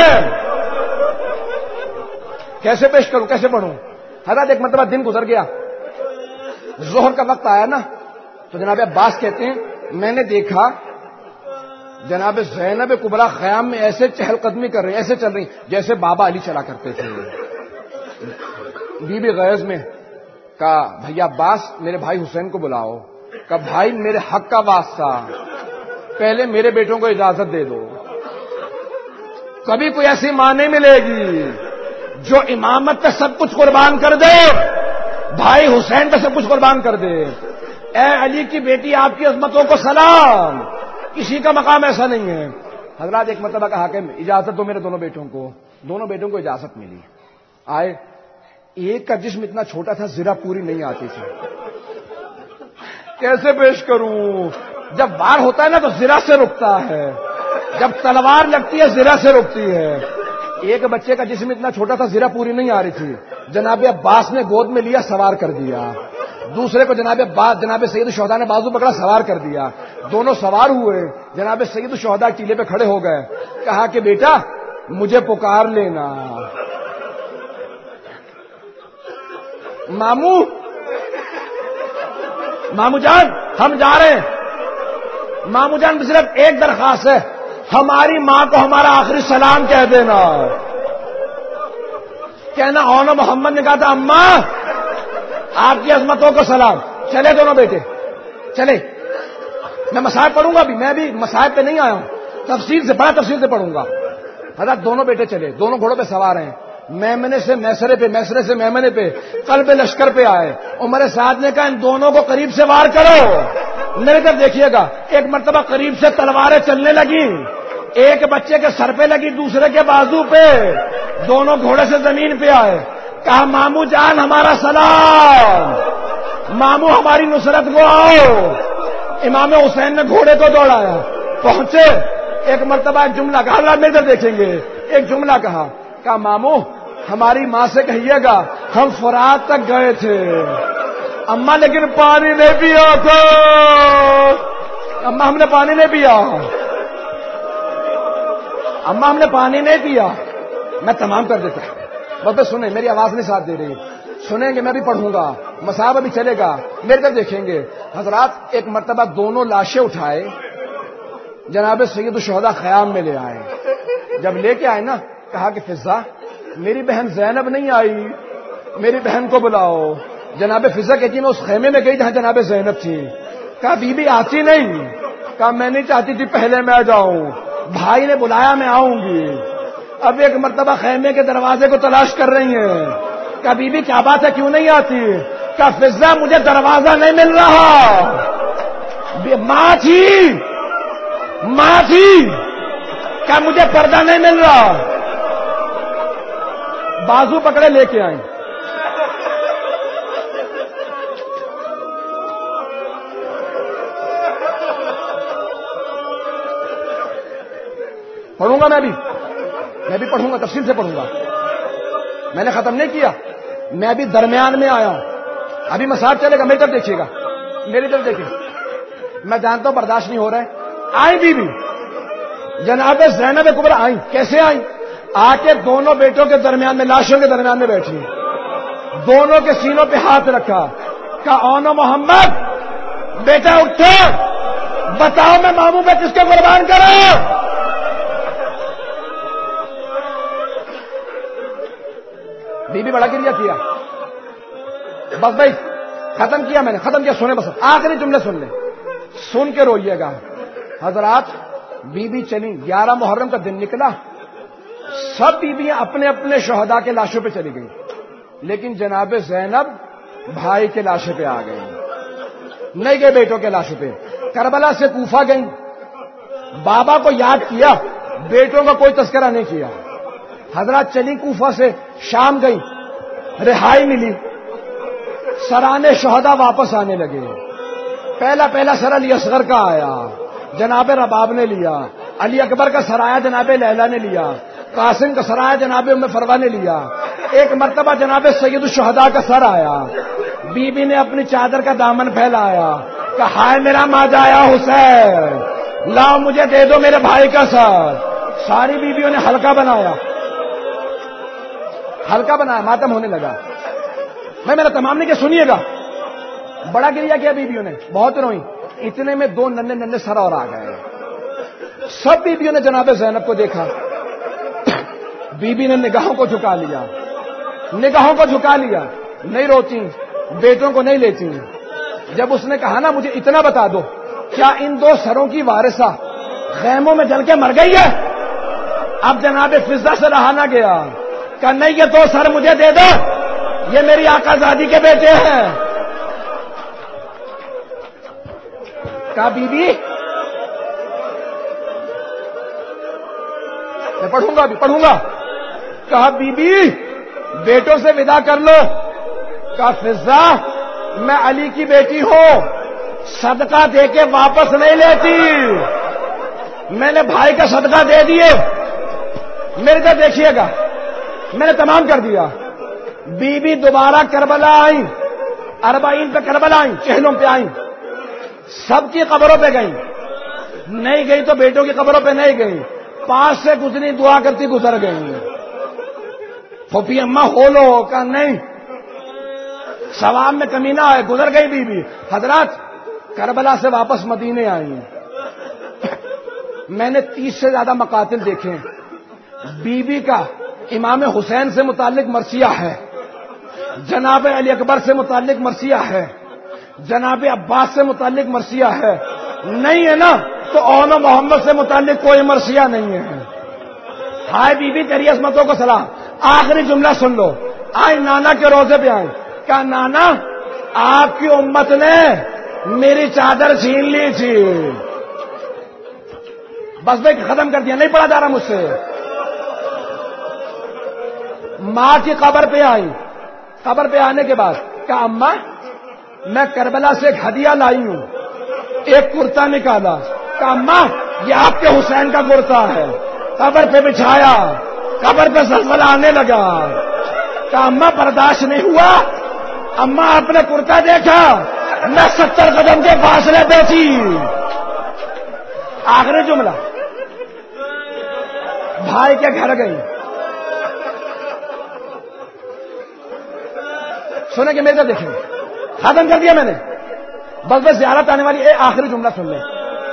کیسے پیش کروں, کیسے پڑھوں؟ حضرت ایک مرتبہ دن گزر گیا, ظہر کا وقت آیا نا, تو جناب عباس کہتے ہیں میں نے دیکھا جناب زینب کبریٰ خیام میں ایسے چہل قدمی کر رہی, ایسے چل رہی جیسے بابا علی چلا کرتے تھے. بی بی غیظ میں کہا بھیا عباس میرے بھائی حسین کو بلاؤ. کہا بھائی میرے حق کا واسطہ پہلے میرے بیٹوں کو اجازت دے دو. کبھی کوئی ایسی ماں نہیں ملے گی جو امامت پہ سب کچھ قربان کر دے, بھائی حسین پہ سب کچھ قربان کر دے. اے علی کی بیٹی آپ کی عظمتوں کو سلام. کسی کا مقام ایسا نہیں ہے. حضرات ایک مرتبہ کہا کہ اجازت دو میرے دونوں بیٹوں کو. دونوں بیٹوں کو اجازت ملی. آئے. ایک کا جسم اتنا چھوٹا تھا زرہ پوری نہیں آتی تھی, کیسے پیش کروں؟ جب وار ہوتا ہے نا تو زرہ سے رکتا ہے، جب تلوار لگتی ہے زرہ سے رکتی ہے۔ ایک بچے کا جسم اتنا چھوٹا تھا، زرہ پوری نہیں آ رہی تھی، جناب عباس نے گود میں لیا، سوار کر دیا۔ دوسرے کو جناب سید الشہداء نے بازو پکڑا، سوار کر دیا۔ دونوں سوار ہوئے، جناب سید الشہداء ٹیلے پہ کھڑے ہو گئے، کہا کہ بیٹا مجھے پکار لینا۔ مامو جان ہم جا رہے ہیں، مامو جان صرف ایک درخواست ہے، ہماری ماں کو ہمارا آخری سلام کہہ دینا۔ کہنا اونا محمد نے کہا تھا اماں آپ کی عظمتوں کو سلام۔ چلے دونوں بیٹے چلے، میں مصاحب پڑھوں گا بھی، میں بھی مصاحب پہ نہیں آیا ہوں، تفصیل سے پڑھوں گا۔ حضرت دونوں بیٹے چلے، دونوں گھوڑوں پہ سوار ہیں، میمنے سے میسرے پہ، میسرے سے میمنے پہ، قلب لشکر پہ آئے۔ عمر سعد نے کہا ان دونوں کو قریب سے وار کرو، میرے طرف دیکھیے گا۔ ایک مرتبہ قریب سے تلواریں چلنے لگی، ایک بچے کے سر پہ لگی، دوسرے کے بازو پہ، دونوں گھوڑے سے زمین پہ آئے۔ کہا مامو جان ہمارا سلام، مامو ہماری نصرت کو آؤ۔ امام حسین نے گھوڑے کو دوڑایا، پہنچے، ایک مرتبہ ایک جملہ کہا، اللہ میرے طرف دیکھیں گے، ایک جملہ کہا مامو ہماری ماں سے کہیے گا ہم فرات تک گئے تھے اماں لیکن پانی نہیں پیا تھا، اماں ہم نے پانی نہیں پیا، اماں ہم نے پانی نہیں پیا۔ میں تمام کر دیتا بابے، سنیں میری آواز نہیں ساتھ دے رہی، سنیں گے، میں بھی پڑھوں گا، مصاحب بھی چلے گا، میرے طرف دیکھیں گے۔ حضرات ایک مرتبہ دونوں لاشیں اٹھائے، جناب سید الشہداء خیام میں لے آئے۔ جب لے کے آئے نا، کہا کہ فضا میری بہن زینب نہیں آئی، میری بہن کو بلاؤ۔ جناب فضا کہتی میں اس خیمے میں گئی جہاں جناب زینب تھی۔ کہا بی بی آتی نہیں، کہا میں نہیں چاہتی تھی پہلے میں جاؤں، بھائی نے بلایا میں آؤں گی۔ اب ایک مرتبہ خیمے کے دروازے کو تلاش کر رہی ہیں، کہا بی بی کیا بات ہے کیوں نہیں آتی؟ کہا فضا مجھے دروازہ نہیں مل رہا، ماں تھی، کہا مجھے پردہ نہیں مل رہا، بازو پکڑے لے کے آئیں۔ پڑھوں گا میں بھی پڑھوں گا، تفصیل سے پڑھوں گا، میں نے ختم نہیں کیا، میں ابھی درمیان میں آیا ہوں، ابھی مساج چلے گا، میری طرف دیکھیے گا، میری طرف دیکھیے، میں جانتا ہوں برداشت نہیں ہو رہا ہے۔ آئی بی بی جناب زینب کبریٰ آئیں، کیسے آئیں؟ آ کے دونوں بیٹوں کے درمیان میں، لاشوں کے درمیان میں بیٹھی، دونوں کے سینوں پہ ہاتھ رکھا، کہا اونا محمد بیٹا اٹھو، بتاؤ میں ماموں پہ کس کو قربان کروں؟ بی بی بڑا گریہ کیا، بس بھائی ختم کیا، میں نے ختم کیا، سنیں بس آخری جملے سن لیں، سن کے روئیے گا۔ حضرات بی بی چلی، 11 محرم کا دن نکلا، سب بیویاں اپنے اپنے شہداء کے لاشوں پہ چلی گئی، لیکن جناب زینب بھائی کے لاشوں پہ آ گئی، نہیں گئے بیٹوں کے لاشوں پہ۔ کربلا سے کوفہ گئی، بابا کو یاد کیا، بیٹوں کا کوئی تذکرہ نہیں کیا۔ حضرات چلی کوفہ سے شام گئی، رہائی ملی، سرانے شہداء واپس آنے لگے۔ پہلا سر علی اصغر کا آیا، جناب رباب نے لیا، علی اکبر کا سرایا جناب لیلا نے لیا، قاسم کا سرایا جناب ام فروا نے لیا، ایک مرتبہ جناب سید الشہداء کا سر آیا، بی بی نے اپنی چادر کا دامن پھیلایا، کہ ہائے میرا ماجایا حسین، لاؤ مجھے دے دو میرے بھائی کا سر۔ ساری بیویوں نے ہلکا بنایا، ماتم ہونے لگا۔ میں میرا تمام نہیں کہ سنیے گا، بڑا گریا کیا بیویوں نے، بہت روئی، اتنے میں 2 ننھے سر اور آ گئے۔ سب بیویوں نے جناب زینب کو دیکھا، بی بی نے نگاہوں کو جھکا لیا، نہیں روتی، بیٹوں کو نہیں لیتی۔ جب اس نے کہا نا مجھے اتنا بتا دو، کیا ان 2 سروں کی وارثہ خیموں میں جل کے مر گئی ہے؟ اب جناب فضا سے رہا نہ گیا، کہ نہیں یہ 2 سر مجھے دے دو، یہ میری آقا زادی کے بیٹے ہیں۔ کہا بی بی میں پڑھوں گا، کہا بی بی بیٹوں سے ودا کر لو، کہا فضا میں علی کی بیٹی ہوں، صدقہ دے کے واپس نہیں لیتی. میں نے بھائی کا صدقہ دے دیے, میرے طرف دیکھیے گا, میں نے تمام کر دیا. بی بی دوبارہ کربلا آئیں, 40 پہ کربلا آئیں, چہلوں پہ آئیں, سب کی قبروں پہ گئیں. نہیں گئی تو بیٹوں کی قبروں پہ نہیں گئی, پاس سے گزری, دعا کرتی گزر گئی. پھوپھی اماں ہو لو, کہا نہیں, ثواب میں کمی نہ ہے, گزر گئی بی بی. حضرات کربلا سے واپس مدینے آئی. میں نے 30 سے زیادہ مقاتل دیکھے. بی بی کا امام حسین سے متعلق مرثیہ ہے, جناب علی اکبر سے متعلق مرثیہ ہے, جناب عباس سے متعلق مرثیہ ہے. نہیں ہے نا تو اون محمد سے متعلق کوئی مرثیہ نہیں ہے. ہائے بی بی تیری عظمتوں کو سلام. آخری جملہ سن لو. آئے نانا کے روزے پہ آئے, کہا نانا آپ کی امت نے میری چادر چھین لی تھی. بس بھائی ختم کر دیا, نہیں پڑھا جا رہا مجھ سے. ماں کی قبر پہ آئی, قبر پہ آنے کے بعد کہا اماں میں کربلا سے ایک ہدیہ لائی ہوں. ایک کرتا نکالا, کہا اماں یہ آپ کے حسین کا کرتا ہے. قبر پہ بچھایا, قبر پہ زلزلہ آنے لگا. کہا اماں برداشت نہیں ہوا, اماں آپ نے کرتا دیکھا, میں 70 قدم کے فاصلے پہ تھی. آخری جملہ, بھائی کے گھر گئی. سنیں کہ میرے کو دیکھیں, ختم کر دیا میں نے, بس بس زیارت آنے والی ہے. آخری جملہ سن لیں.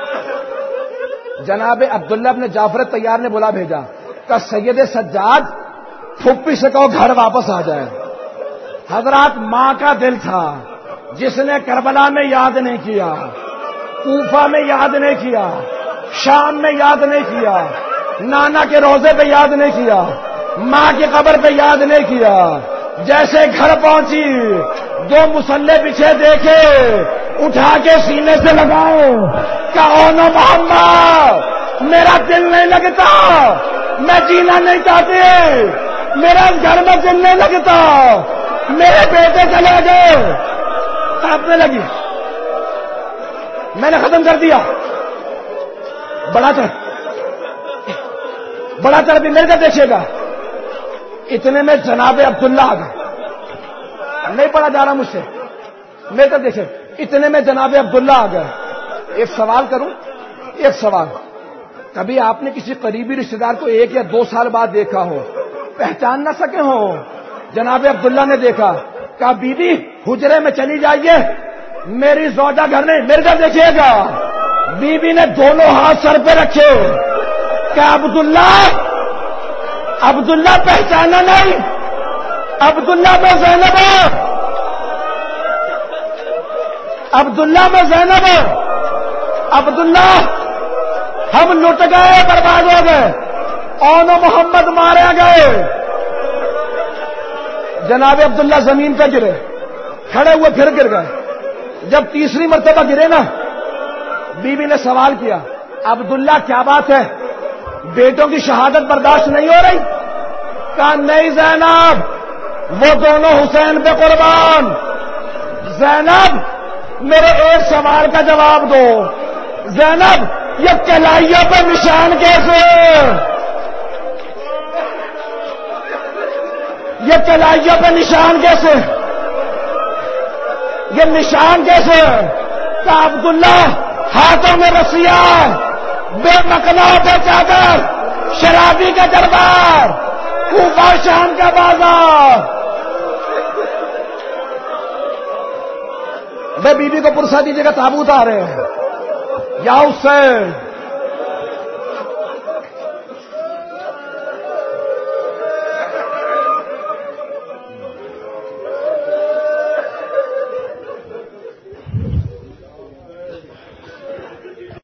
جناب عبداللہ ابن جعفر طیار نے بلا بھیجا, کہ سید سجاد پھپھی سے کہو گھر واپس آ جائے. حضرات ماں کا دل تھا جس نے کربلا میں یاد نہیں کیا, کوفہ میں یاد نہیں کیا, شام میں یاد نہیں کیا, نانا کے روزے پہ یاد نہیں کیا, ماں کی قبر پہ یاد نہیں کیا. جیسے گھر پہنچی 2 مسلے پیچھے دیکھے, اٹھا کے سینے سے لگائے, کہو نا محمد میرا دل نہیں لگتا, میں جینا نہیں چاہتی, میرا گھر میں دل نہیں لگتا, میرے بیٹے چلے گئے. کانپنے لگی. میں نے ختم کر دیا. بڑا چڑھ بھی میرے کو دیکھیے گا. اتنے میں جناب عبداللہ آ گئے, نہیں پڑھا جا رہا مجھ سے, میرے کو دیکھے. اتنے میں جناب عبداللہ آ گئے. ایک سوال کروں, ایک سوال. کبھی آپ نے کسی قریبی رشتے دار کو 1 یا 2 سال بعد دیکھا ہو, پہچان نہ سکے ہو؟ جناب عبداللہ نے دیکھا, کہا بی بی حجرے میں چلی جائیے, میری زوجہ گھر نہیں. میرے کو دیکھیے گا. بی بی نے دونوں ہاتھ سر پہ رکھے, کہا عبداللہ پہچانا نہیں, عبداللہ میں زینب ہوں, عبداللہ میں زینب ہوں, عبداللہ ہم لٹ گئے, برباد ہو گئے, اون محمد مارے گئے. جناب عبداللہ زمین پہ گرے, کھڑے ہوئے پھر گر گئے. جب تیسری مرتبہ گرے نا, بی بی نے سوال کیا, عبداللہ کیا بات ہے, بیٹوں کی شہادت برداشت نہیں ہو رہی؟ کہا نہیں زینب, وہ دونوں حسین پہ قربان. زینب میرے ایک سوال کا جواب دو. زینب یہ کلائیوں پہ نشان کیسے, یہ کلائیوں پہ نشان کیسے, یہ نشان کیسے؟ کہا عبداللہ ہاتھوں میں رسیاں, بے مقناع پہ چادر, شرابی کا دربار, کوفہ شام کا بازار. بے بی بی کو پرسا دیجیے گا, تابوت آ رہے ہیں. یا حسین